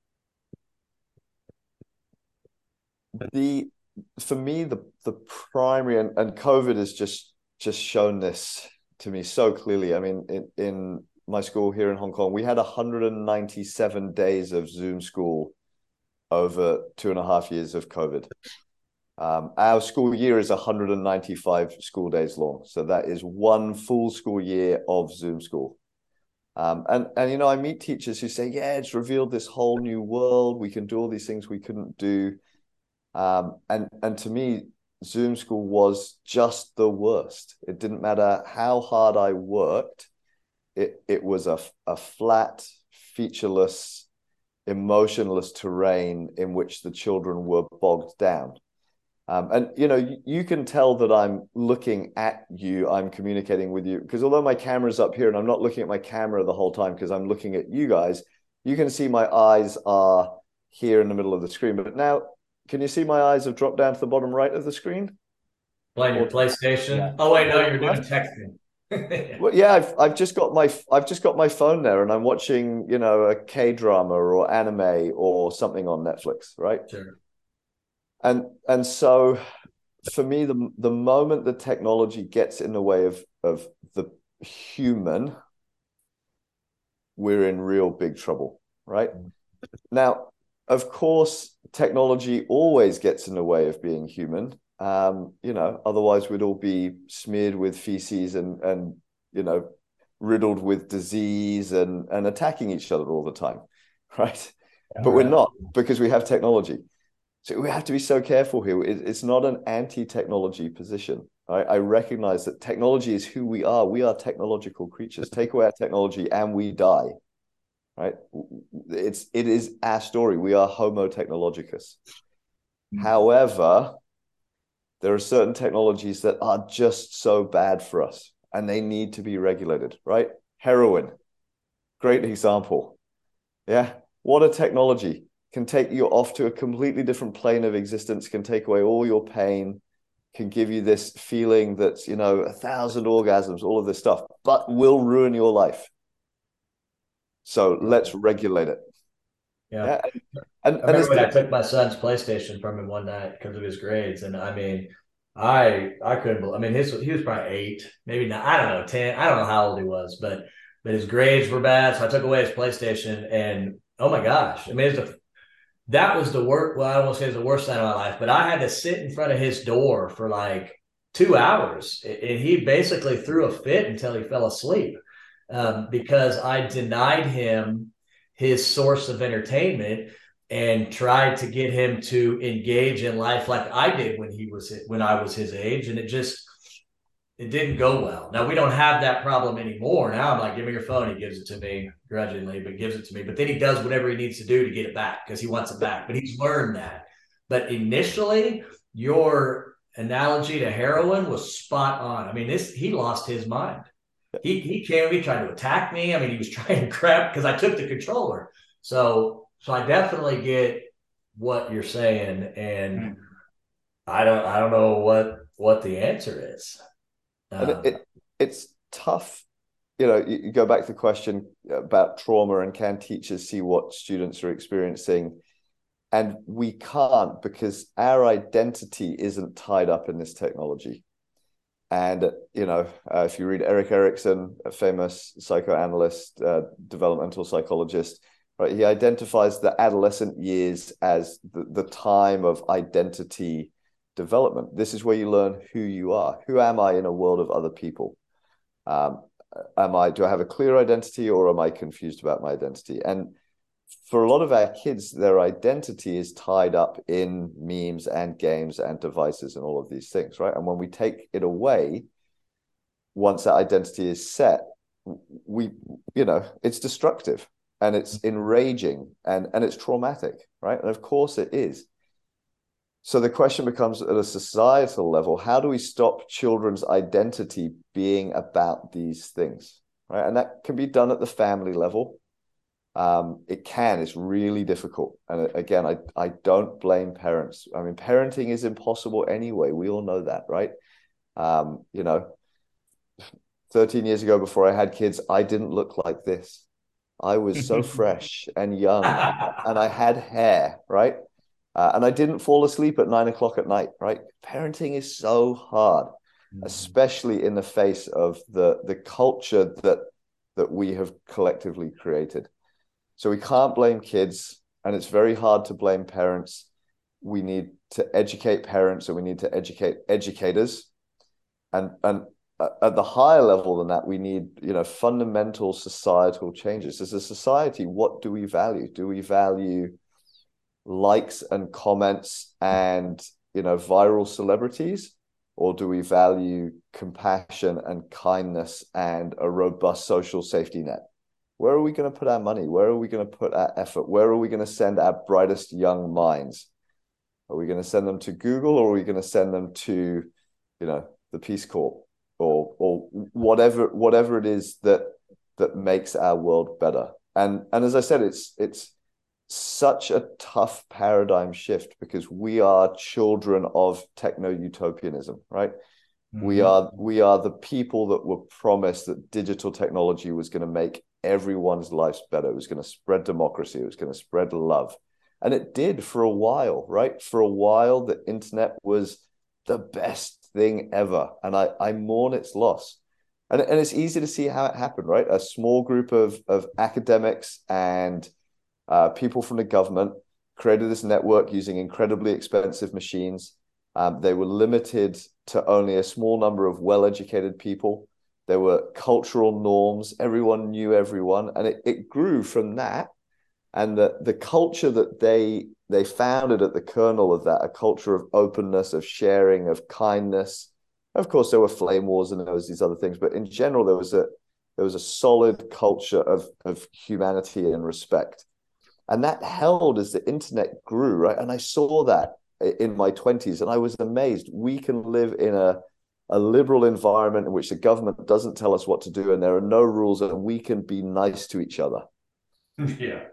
The for me, the the primary, and, and COVID has just just shown this to me so clearly. I mean, in, in my school here in Hong Kong, we had one hundred ninety-seven days of Zoom school over two and a half years of COVID. Um, our school year is one hundred ninety-five school days long. So that is one full school year of Zoom school. Um, and, and, you know, I meet teachers who say, yeah, it's revealed this whole new world. We can do all these things we couldn't do. Um, and, and to me, Zoom school was just the worst. It didn't matter how hard I worked. It, it was a, a flat, featureless, emotionless terrain in which the children were bogged down. Um, and, you know, you, you can tell that I'm looking at you, I'm communicating with you, because although my camera's up here and I'm not looking at my camera the whole time because I'm looking at you guys, you can see my eyes are here in the middle of the screen. But now, can you see my eyes have dropped down to the bottom right of the screen? Playing your PlayStation? Yeah. Oh, wait, no, you're doing texting. Well, yeah, I've I've just got my I've just got my phone there, and I'm watching, you know, a K drama or anime or something on Netflix, right? Sure. And and so, for me, the the moment the technology gets in the way of of the human, we're in real big trouble, right? Now, of course, technology always gets in the way of being human. Um, you know, otherwise we'd all be smeared with feces and, and, you know, riddled with disease and, and attacking each other all the time, right? All but right. We're not, because we have technology. So we have to be so careful here. It, it's not an anti-technology position. Right? I recognize that technology is who we are. We are technological creatures. Take away our technology and we die, right? It's, it is our story. We are Homo technologicus. Mm-hmm. However, there are certain technologies that are just so bad for us and they need to be regulated, right? Heroin, great example. Yeah. What a technology can take you off to a completely different plane of existence, can take away all your pain, can give you this feeling that's, you know, a thousand orgasms, all of this stuff, but will ruin your life. So let's regulate it. Yeah. yeah. And, and, I remember and when I took my son's PlayStation from him one night because of his grades. And I mean, I I couldn't believe, I mean, his, he was probably eight, maybe not, I don't know, ten. I don't know how old he was, but but his grades were bad. So I took away his PlayStation and oh my gosh. I mean, it was a, that was the worst. Well, I don't want to say it was the worst time of my life, but I had to sit in front of his door for like two hours. And he basically threw a fit until he fell asleep um, because I denied him his source of entertainment and tried to get him to engage in life like I did when he was when I was his age, and it just it didn't go well. Now we don't have that problem anymore. Now I'm like, give me your phone. He gives it to me grudgingly, but gives it to me. But then he does whatever he needs to do to get it back because he wants it back. But he's learned that. But initially, your analogy to heroin was spot on. I mean, this he lost his mind. He he came to me, tried to attack me. I mean, he was trying to grab because I took the controller. So so I definitely get what you're saying, and mm. I don't I don't know what what the answer is. Um, it, it it's tough. You know, you, you go back to the question about trauma and can teachers see what students are experiencing, and we can't because our identity isn't tied up in this technology. And, you know, uh, if you read Erik Erikson, a famous psychoanalyst, uh, developmental psychologist, right, he identifies the adolescent years as the, the time of identity development. This is where you learn who you are. Who am I in a world of other people? Um, am I, do I have a clear identity or am I confused about my identity? And for a lot of our kids, their identity is tied up in memes and games and devices and all of these things, right? And when we take it away, once that identity is set, we, you know, it's destructive and it's enraging and, and it's traumatic, right? And of course it is. So the question becomes at a societal level, how do we stop children's identity being about these things, right? And that can be done at the family level. Um, it can, it's really difficult. And again, I, I don't blame parents. I mean, parenting is impossible anyway. We all know that, right? Um, you know, thirteen years ago before I had kids, I didn't look like this. I was so fresh and young and I had hair, right? Uh, and I didn't fall asleep at nine o'clock at night, right? Parenting is so hard, mm-hmm. especially in the face of the, the culture that, that we have collectively created. So we can't blame kids, and it's very hard to blame parents. We need to educate parents, and we need to educate educators. And, and at the higher level than that, we need, you know, fundamental societal changes. As a society, what do we value? Do we value likes and comments and you know, viral celebrities, or do we value compassion and kindness and a robust social safety net? Where are we going to put our money? Where are we going to put our effort? Where are we going to send our brightest young minds? Are we going to send them to Google, or are we going to send them to, you know, the Peace Corps, or or whatever whatever it is that that makes our world better? And and as I said, it's it's such a tough paradigm shift, because we are children of techno-utopianism, right? Mm-hmm. We are we are the people that were promised that digital technology was going to make everyone's lives better. It was going to spread democracy. It was going to spread love. And it did for a while, right? For a while, the internet was the best thing ever. And I, I mourn its loss. And, and it's easy to see how it happened, right? A small group of, of academics and uh, people from the government created this network using incredibly expensive machines. Um, they were limited to only a small number of well-educated people. There were cultural norms. Everyone knew everyone. And it, it grew from that. And the, the culture that they they founded at the kernel of that, a culture of openness, of sharing, of kindness. Of course, there were flame wars and there was these other things, but in general, there was a there was a solid culture of, of humanity and respect. And that held as the internet grew, right? And I saw that in my twenties, and I was amazed. We can live in a, a liberal environment in which the government doesn't tell us what to do, and there are no rules, and we can be nice to each other. Yeah.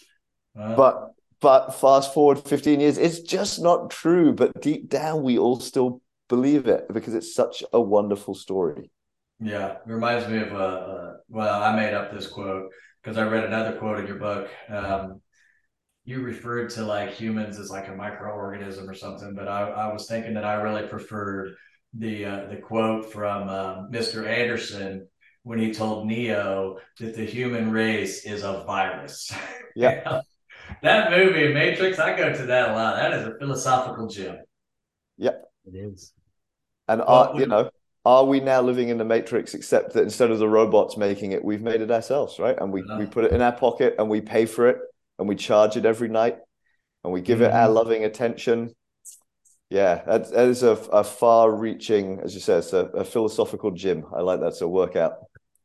Uh, but but fast forward fifteen years, it's just not true. But deep down, we all still believe it because it's such a wonderful story. Yeah, it reminds me of, uh, uh, well, I made up this quote because I read another quote in your book. Um, you referred to like humans as like a microorganism or something, but I, I was thinking that I really preferred the uh, the quote from um, Mister Anderson when he told Neo that the human race is a virus. Yeah. That movie, Matrix, I go to that a lot. That is a philosophical gem. Yep. It is. And are, you know, are we now living in the Matrix, except that instead of the robots making it, we've made it ourselves, right? And we, uh-huh. we put it in our pocket and we pay for it and we charge it every night and we give mm-hmm. it our loving attention. Yeah, that, that is a, a far-reaching, as you said, it's a, a philosophical gym. I like that. It's a workout.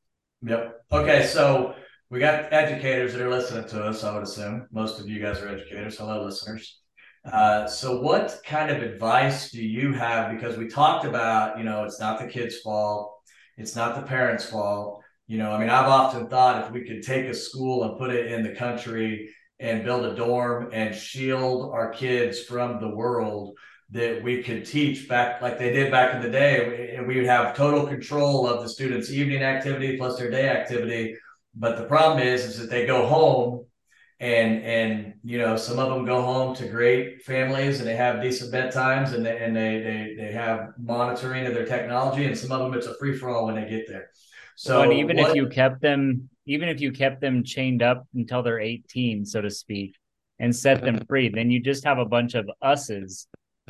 Yep. Okay, so we got educators that are listening to us, I would assume. Most of you guys are educators. Hello, listeners. Uh, so what kind of advice do you have? Because we talked about, you know, it's not the kid's fault. It's not the parents' fault. You know, I mean, I've often thought if we could take a school and put it in the country and build a dorm and shield our kids from the world, that we could teach back like they did back in the day, and we would have total control of the students' evening activity plus their day activity. But the problem is, is that they go home and, and, you know, some of them go home to great families and they have decent bedtimes and they, and they, they, they have monitoring of their technology, and some of them, it's a free for all when they get there. So well, even what, if you kept them, even if you kept them chained up until they're eighteen, so to speak, and set them free, then you just have a bunch of us's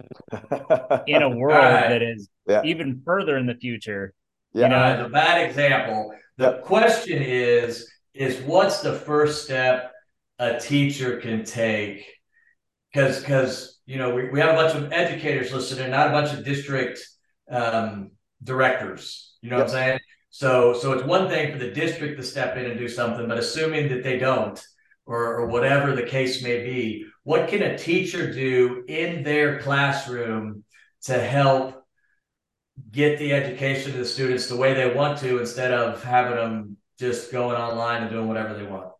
in a world right. that is yeah. even further in the future. Yeah. You know, as a bad example. The yep. question is, is what's the first step a teacher can take? Because, because you know, we, we have a bunch of educators listening, not a bunch of district um, directors. You know yep. what I'm saying? So, so it's one thing for the district to step in and do something, but assuming that they don't, or, or whatever the case may be, what can a teacher do in their classroom to help get the education to the students the way they want to, instead of having them just going online and doing whatever they want?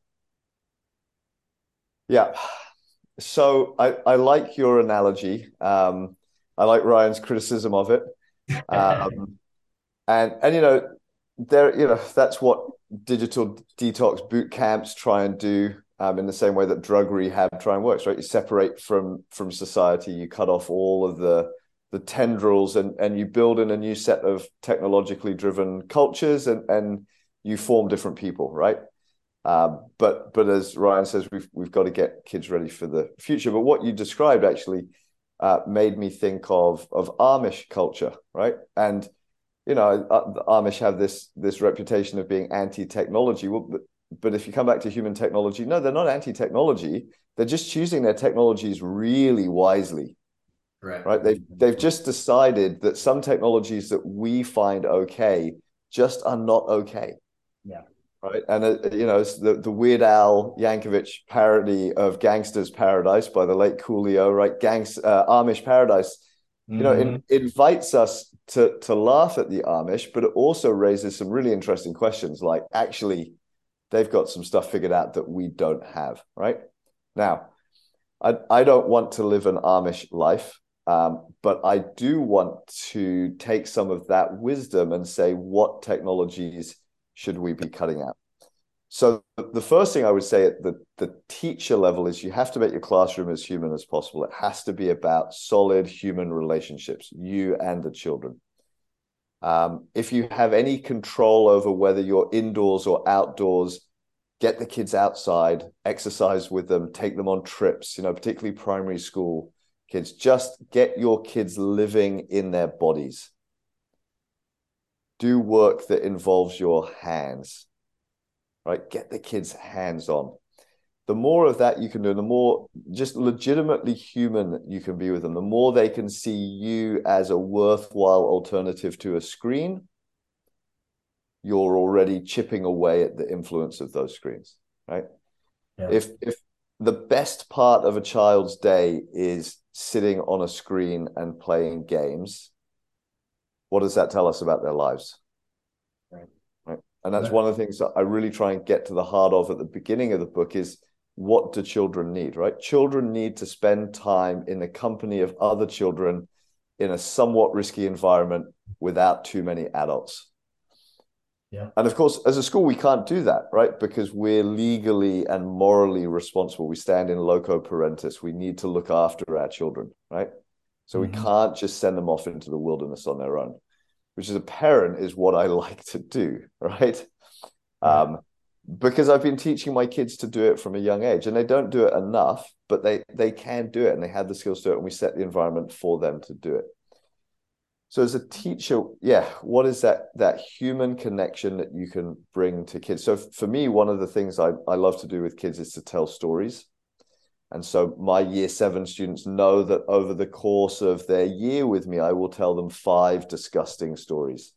Yeah. So I, I like your analogy. Um, I like Ryan's criticism of it. Um, and, and, you know, there, you know, that's what digital detox boot camps try and do. Um, in the same way that drug rehab try and works, right? You separate from from society, you cut off all of the the tendrils, and and you build in a new set of technologically driven cultures, and and you form different people, right? Um, but but as Ryan says, we've we've got to get kids ready for the future. But what you described actually uh, made me think of of Amish culture, right? And you know, uh, the Amish have this this reputation of being anti-technology. Well, but, But if you come back to human technology, no, they're not anti-technology. They're just choosing their technologies really wisely. Right. Right. They've they've just decided that some technologies that we find okay just are not okay. Yeah. Right. And uh, you know, it's the, the Weird Al Yankovic parody of Gangster's Paradise by the late Coolio, right? Gangs uh, Amish Paradise, you know, Mhm. it invites us to to laugh at the Amish, but it also raises some really interesting questions, like actually they've got some stuff figured out that we don't have. Right now, I I don't want to live an Amish life. Um, but I do want to take some of that wisdom and say, what technologies should we be cutting out? So the first thing I would say at the, the teacher level is you have to make your classroom as human as possible. It has to be about solid human relationships, you and the children. Um, if you have any control over whether you're indoors or outdoors, get the kids outside, exercise with them, take them on trips, you know, particularly primary school kids. Just get your kids living in their bodies. Do work that involves your hands, right? Get the kids hands on. The more of that you can do, the more just legitimately human you can be with them, the more they can see you as a worthwhile alternative to a screen, you're already chipping away at the influence of those screens, right? Yeah. If, if the best part of a child's day is sitting on a screen and playing games, what does that tell us about their lives? Right. Right. And that's right. One of the things that I really try and get to the heart of at the beginning of the book is, what do children need, right? Children need to spend time in the company of other children in a somewhat risky environment without too many adults. Yeah. And of course, as a school, we can't do that, right? Because we're legally and morally responsible. We stand in loco parentis. We need to look after our children, right? So mm-hmm. we can't just send them off into the wilderness on their own, which as a parent is what I like to do, right? Yeah. Um, because I've been teaching my kids to do it from a young age, and they don't do it enough, but they they can do it, and they have the skills to do it, and we set the environment for them to do it. So as a teacher, yeah, what is that that human connection that you can bring to kids? So for me, one of the things I, I love to do with kids is to tell stories. And so my year seven students know that over the course of their year with me, I will tell them five disgusting stories.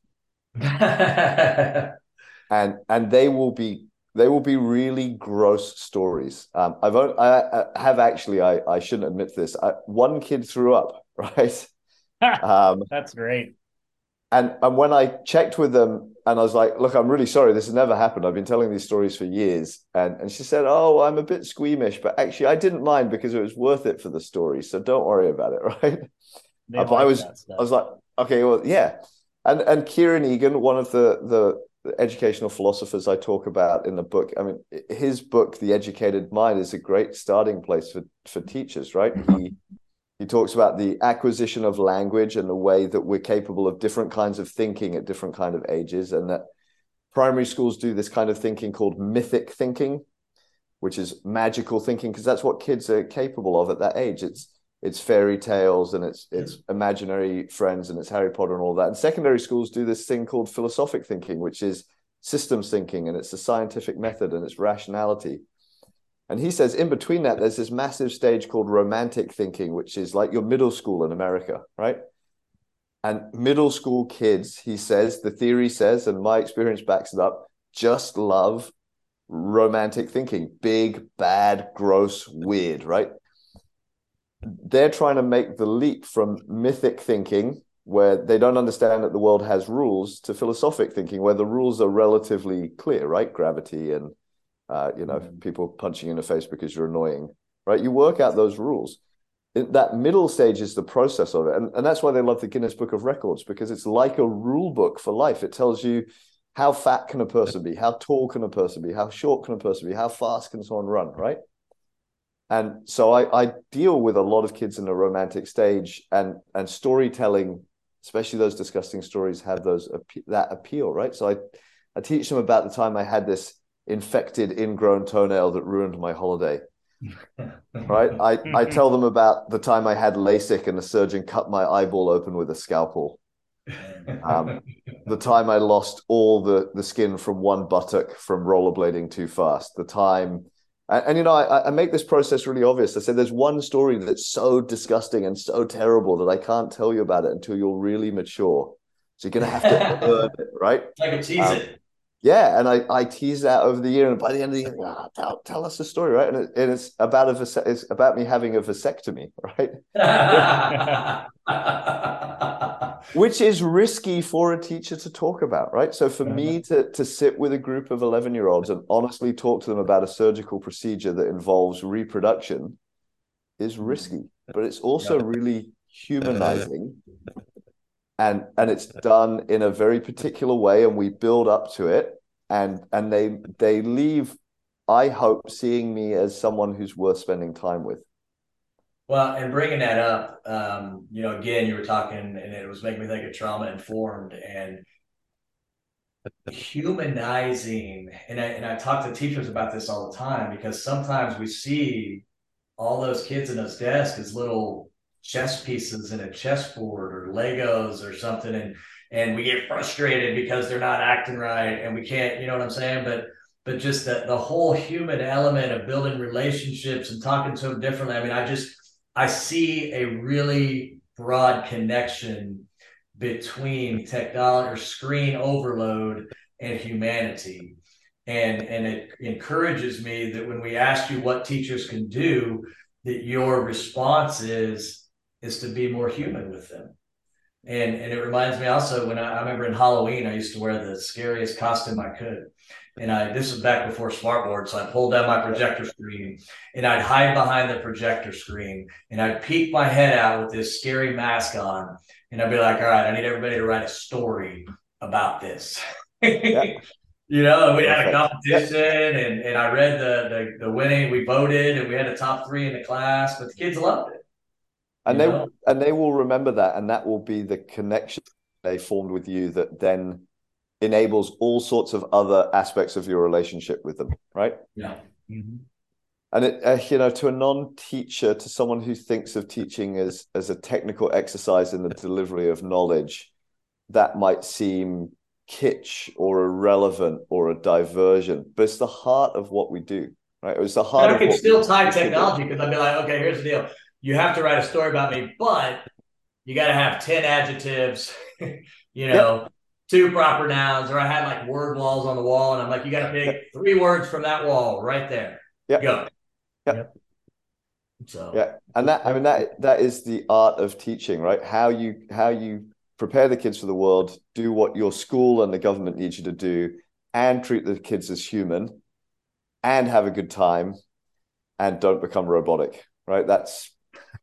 and and they will be they will be really gross stories. Um, I've I, I have actually I I shouldn't admit this. I, one kid threw up, right? Um, That's great. And and when I checked with them, and I was like, look, I'm really sorry, this has never happened. I've been telling these stories for years. And, and she said, oh, I'm a bit squeamish, but actually I didn't mind because it was worth it for the story. So don't worry about it, right? They uh, like but I was that stuff. I was like, okay, well, yeah. And and Kieran Egan, one of the, the the educational philosophers I talk about in the book, I mean, his book, The Educated Mind, is a great starting place for, for teachers, right? He He talks about the acquisition of language and the way that we're capable of different kinds of thinking at different kind of ages, and that primary schools do this kind of thinking called mythic thinking, which is magical thinking, because that's what kids are capable of at that age. It's it's fairy tales and it's it's imaginary friends and it's Harry Potter and all that. And secondary schools do this thing called philosophic thinking, which is systems thinking, and it's a scientific method and it's rationality. And he says in between that, there's this massive stage called romantic thinking, which is like your middle school in America, right? And middle school kids, he says, the theory says, and my experience backs it up, just love romantic thinking. Big, bad, gross, weird, right? They're trying to make the leap from mythic thinking, where they don't understand that the world has rules, to philosophic thinking, where the rules are relatively clear, right? Gravity and Uh, you know, mm-hmm. people punching you in the face because you're annoying, right? You work out those rules. It, that middle stage is the process of it. And, and that's why they love the Guinness Book of Records, because it's like a rule book for life. It tells you how fat can a person be? How tall can a person be? How short can a person be? How fast can someone run, right? And so I, I deal with a lot of kids in the romantic stage, and, and storytelling, especially those disgusting stories, have those that appeal, right? So I, I teach them about the time I had this infected ingrown toenail that ruined my holiday, right? I, I tell them about the time I had LASIK and the surgeon cut my eyeball open with a scalpel. Um, the time I lost all the, the skin from one buttock from rollerblading too fast. The time And, and you know, I, I make this process really obvious. I said there's one story that's so disgusting and so terrible that I can't tell you about it until you're really mature. So you're going to have to earn it, right? I can tease um, it. Yeah, and I, I tease that over the year, and by the end of the year, oh, tell, tell us the story, right? And, it, and it's about a vas- it's about me having a vasectomy, right? Which is risky for a teacher to talk about, right? So for me to to sit with a group of eleven year olds and honestly talk to them about a surgical procedure that involves reproduction is risky, but it's also really humanizing. And, and it's done in a very particular way, and we build up to it, and and they they leave, I hope, seeing me as someone who's worth spending time with. Well, and bringing that up, um, you know, again, you were talking, and it was making me think of trauma informed and humanizing. And I and I talk to teachers about this all the time, because sometimes we see all those kids in those desks as little chess pieces in a chessboard or Legos or something, and and we get frustrated because they're not acting right, and we can't, you know what I'm saying? But but just the, the whole human element of building relationships and talking to them differently. I mean, I just I see a really broad connection between technology or screen overload and humanity. And, and it encourages me that when we ask you what teachers can do, that your response is, is to be more human with them. And, and it reminds me also, when I, I remember in Halloween, I used to wear the scariest costume I could. And I, this was back before smartboard. So I pulled down my projector screen and I'd hide behind the projector screen and I'd peek my head out with this scary mask on. And I'd be like, all right, I need everybody to write a story about this. Yeah. You know, we had a competition, and, and I read the, the the winning. We voted, and we had a top three in the class. But the kids loved it, and they know? and they will remember that, and that will be the connection they formed with you that then enables all sorts of other aspects of your relationship with them, right? Yeah. Mm-hmm. And it, uh, you know, to a non-teacher, to someone who thinks of teaching as as a technical exercise in the delivery of knowledge, that might seem kitsch or irrelevant or a diversion, but it's the heart of what we do, right? It was the heart. But I can still tie technology, because I'd be like, okay, here's the deal: you have to write a story about me, but you got to have ten adjectives, you know, yep. two proper nouns. Or I had like word walls on the wall, and I'm like, you got to pick yep. three words from that wall right there. Yep. Go. Yep. yep. So yeah, and that I mean that that is the art of teaching, right? How you how you prepare the kids for the world, do what your school and the government need you to do, and treat the kids as human, and have a good time, and don't become robotic, right? That's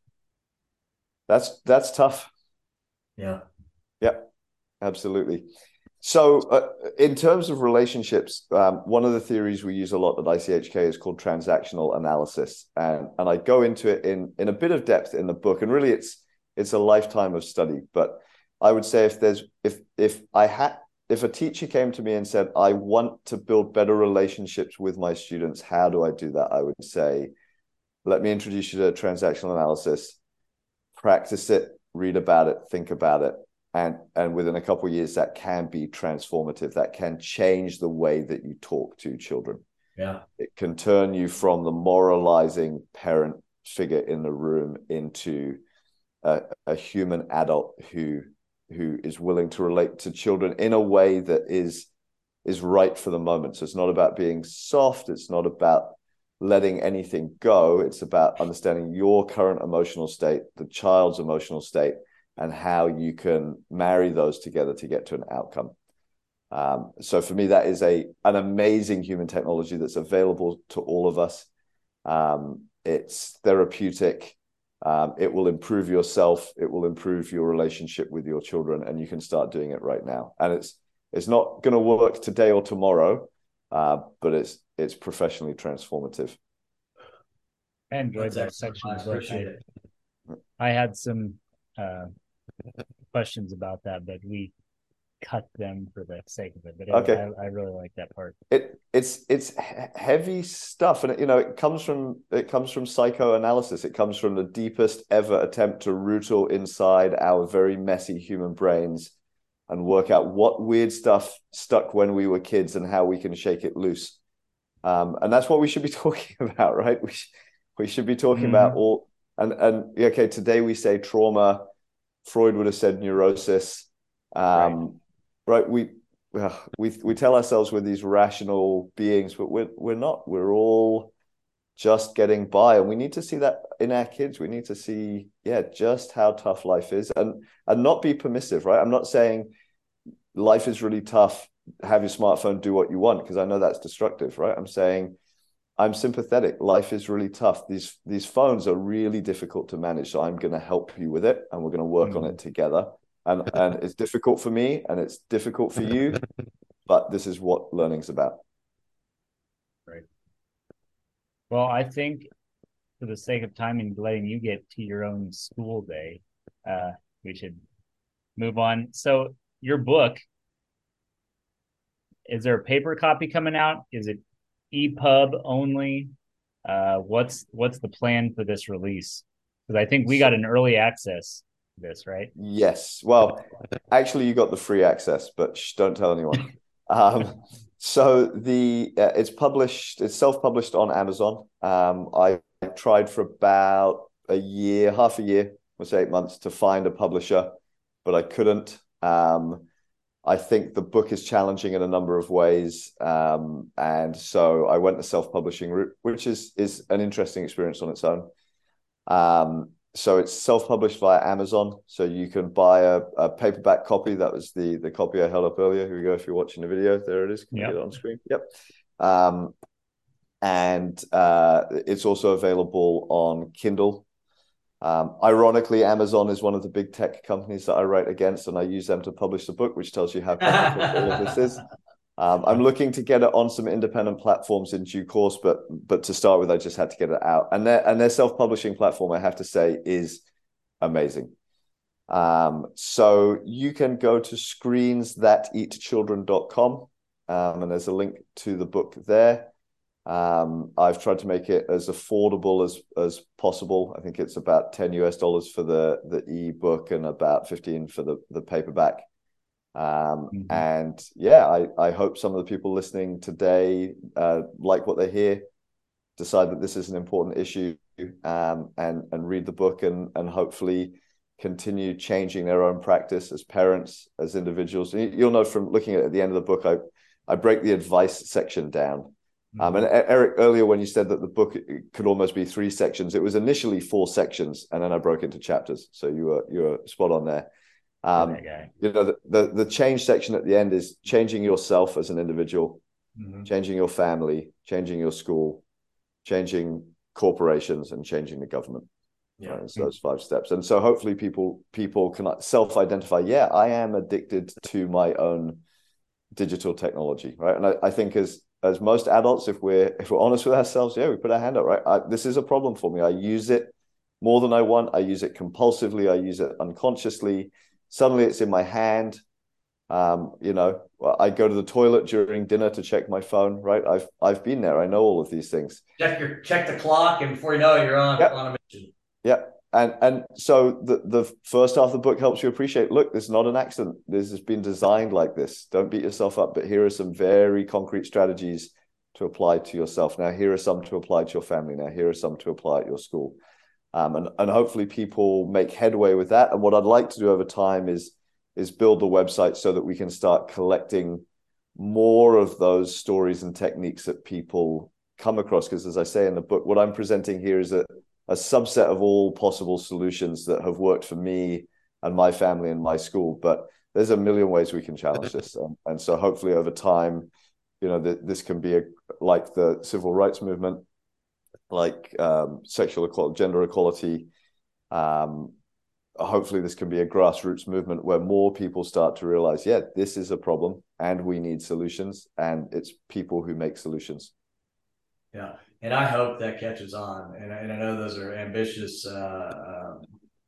that's that's tough. Yeah. Yep, absolutely. So uh, in terms of relationships, um, one of the theories we use a lot at I C H K is called transactional analysis. And, and I go into it in, in a bit of depth in the book. And really, it's it's a lifetime of study. But I would say if there's if if I had if a teacher came to me and said, I want to build better relationships with my students, how do I do that? I would say, let me introduce you to transactional analysis, practice it, read about it, think about it. And, and within a couple of years, that can be transformative. That can change the way that you talk to children. Yeah. It can turn you from the moralizing parent figure in the room into a, a human adult who who is willing to relate to children in a way that is is right for the moment. So it's not about being soft. It's not about letting anything go. It's about understanding your current emotional state, the child's emotional state, and how you can marry those together to get to an outcome. Um, so for me, that is a an amazing human technology that's available to all of us. Um, it's therapeutic. Um, it will improve yourself. It will improve your relationship with your children, and you can start doing it right now. And it's it's not going to work today or tomorrow, uh, but it's it's professionally transformative. I enjoyed that section. I appreciate it. I had some uh, questions about that, but we cut them for the sake of it. But it, okay. I, I really like that part. It it's it's heavy stuff, and it, you know it comes from it comes from psychoanalysis. It comes from the deepest ever attempt to rootle inside our very messy human brains and work out what weird stuff stuck when we were kids and how we can shake it loose. Um, and that's what we should be talking about, right? We, sh- we should be talking Mm-hmm. about all, and, and okay, today we say trauma. Freud would have said neurosis. Um, right. right? We, we, we tell ourselves we're these rational beings, but we're, we're not. We're all just getting by. And we need to see that in our kids. We need to see, yeah, just how tough life is, and, and not be permissive, right? I'm not saying life is really tough, have your smartphone, do what you want, because I know that's destructive, right? I'm saying I'm sympathetic. Life is really tough. These these phones are really difficult to manage. So I'm going to help you with it, and we're going to work mm. on it together. And and it's difficult for me, and it's difficult for you, but this is what learning's about. Right. Well, I think for the sake of time and letting you get to your own school day, uh, we should move on. So your book, is there a paper copy coming out? Is it E P U B only? Uh, what's what's the plan for this release? Because I think we got an early access to this, right? Yes. Well, actually, you got the free access, but shh, don't tell anyone. um, so the uh, it's published, it's self-published on Amazon. Um, I tried for about a year, half a year, was eight months to find a publisher, but I couldn't. Um, I think the book is challenging in a number of ways. Um, and so I went the self-publishing route, which is, is an interesting experience on its own. Um, so it's self-published via Amazon. So you can buy a, a paperback copy. That was the, the copy I held up earlier. Here we go. If you're watching the video, there it is. Can yep. you get it on screen? Yep. Um, and uh, it's also available on Kindle. Um, ironically, Amazon is one of the big tech companies that I write against, and I use them to publish the book, which tells you how complicated all of this is. Um, I'm looking to get it on some independent platforms in due course, but but to start with, I just had to get it out. And their and their self-publishing platform, I have to say, is amazing. Um, so you can go to screens that eat children dot com, um, and there's a link to the book there. Um, I've tried to make it as affordable as as possible. I think it's about ten US dollars for the the ebook and about fifteen for the the paperback. Um, mm-hmm. And yeah, I I hope some of the people listening today uh, like what they hear, decide that this is an important issue, um, and and read the book and and hopefully continue changing their own practice as parents, as individuals. You'll know from looking at, at the end of the book, I I break the advice section down. Um, and Eric, earlier when you said that the book could almost be three sections, it was initially four sections, and then I broke into chapters. So you were you were spot on there. Um, you know, the, the the change section at the end is changing yourself as an individual, mm-hmm. changing your family, changing your school, changing corporations, and changing the government. Yeah, right? So those five steps. And so hopefully people people can self-identify. Yeah, I am addicted to my own digital technology, right? And I, I think as As most adults, if we're if we're honest with ourselves, yeah, we put our hand up, right? I, this is a problem for me. I use it more than I want. I use it compulsively. I use it unconsciously. Suddenly, it's in my hand. Um, you know, I go to the toilet during dinner to check my phone, right? I've I've been there. I know all of these things. Check your check the clock, and before you know it, you're on yep. on a mission. Yeah. And and so the, the first half of the book helps you appreciate, look, this is not an accident. This has been designed like this. Don't beat yourself up. But here are some very concrete strategies to apply to yourself. Now, here are some to apply to your family. Now, here are some to apply at your school. Um, and, and hopefully people make headway with that. And what I'd like to do over time is, is build the website so that we can start collecting more of those stories and techniques that people come across. Because as I say in the book, what I'm presenting here is that a subset of all possible solutions that have worked for me and my family and my school. But there's a million ways we can challenge this. Um, and so hopefully over time, you know, th- this can be a, like the civil rights movement, like um, sexual equality, gender equality. Um, hopefully this can be a grassroots movement where more people start to realize, yeah, this is a problem and we need solutions, and it's people who make solutions. Yeah. And I hope that catches on. And, and I know those are ambitious uh, um,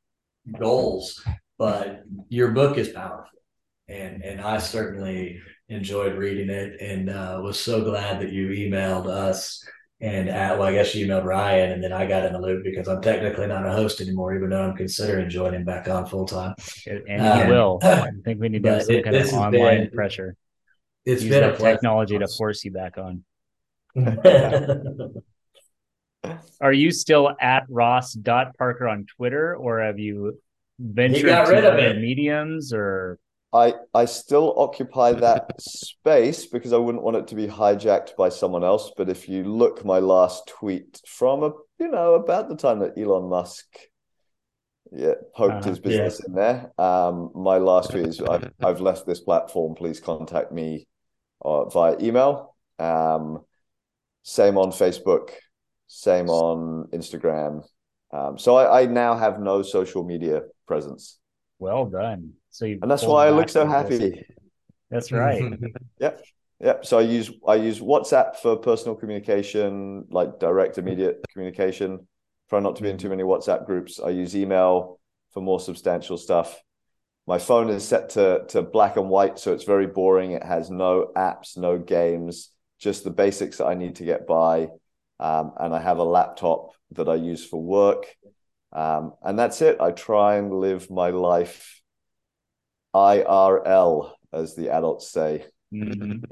goals, but your book is powerful. And and I certainly enjoyed reading it, and uh, was so glad that you emailed us. And at, well, I guess you emailed Ryan, and then I got in the loop because I'm technically not a host anymore, even though I'm considering joining back on full time. And um, he will. I think we need to have some it, kind of online been, pressure. It's Use been that a technology to force you back on. Are you still at Ross dot Parker on Twitter, or have you ventured got to rid of other it. mediums? Or I I still occupy that space because I wouldn't want it to be hijacked by someone else. But if you look, my last tweet from a you know about the time that Elon Musk yeah poked uh, his business in there, um, my last tweet is I've I've left this platform. Please contact me uh, via email. Um, same on Facebook, same on Instagram. Um, so I, I now have no social media presence, well done. So you and that's pulled why I look back so with this. happy. That's right. Yep. Yep. So I use I use WhatsApp for personal communication, like direct, immediate communication. Try not to be in too many WhatsApp groups. I use email for more substantial stuff. My phone is set to to black and white, so it's very boring. It has no apps, no games, just the basics that I need to get by. Um, and I have a laptop that I use for work. Um, and that's it. I try and live my life I R L, as the adults say. Mhm.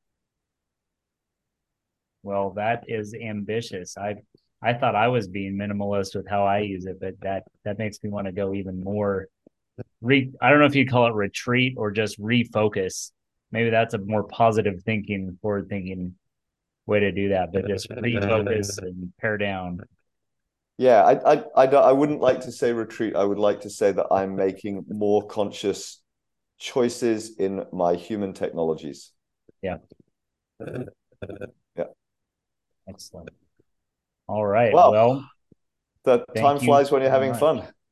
Well, that is ambitious. I I thought I was being minimalist with how I use it, but that that makes me want to go even more. Re, I don't know if you call it retreat or just refocus. Maybe that's a more positive thinking, forward thinking way to do that. But just refocus and pare down. Yeah, I, I, I, don't, I wouldn't like to say retreat. I would like to say that I'm making more conscious choices in my human technologies. Yeah. Yeah. Excellent. All right. Well, Well, the time thank you flies when you're very having much. fun.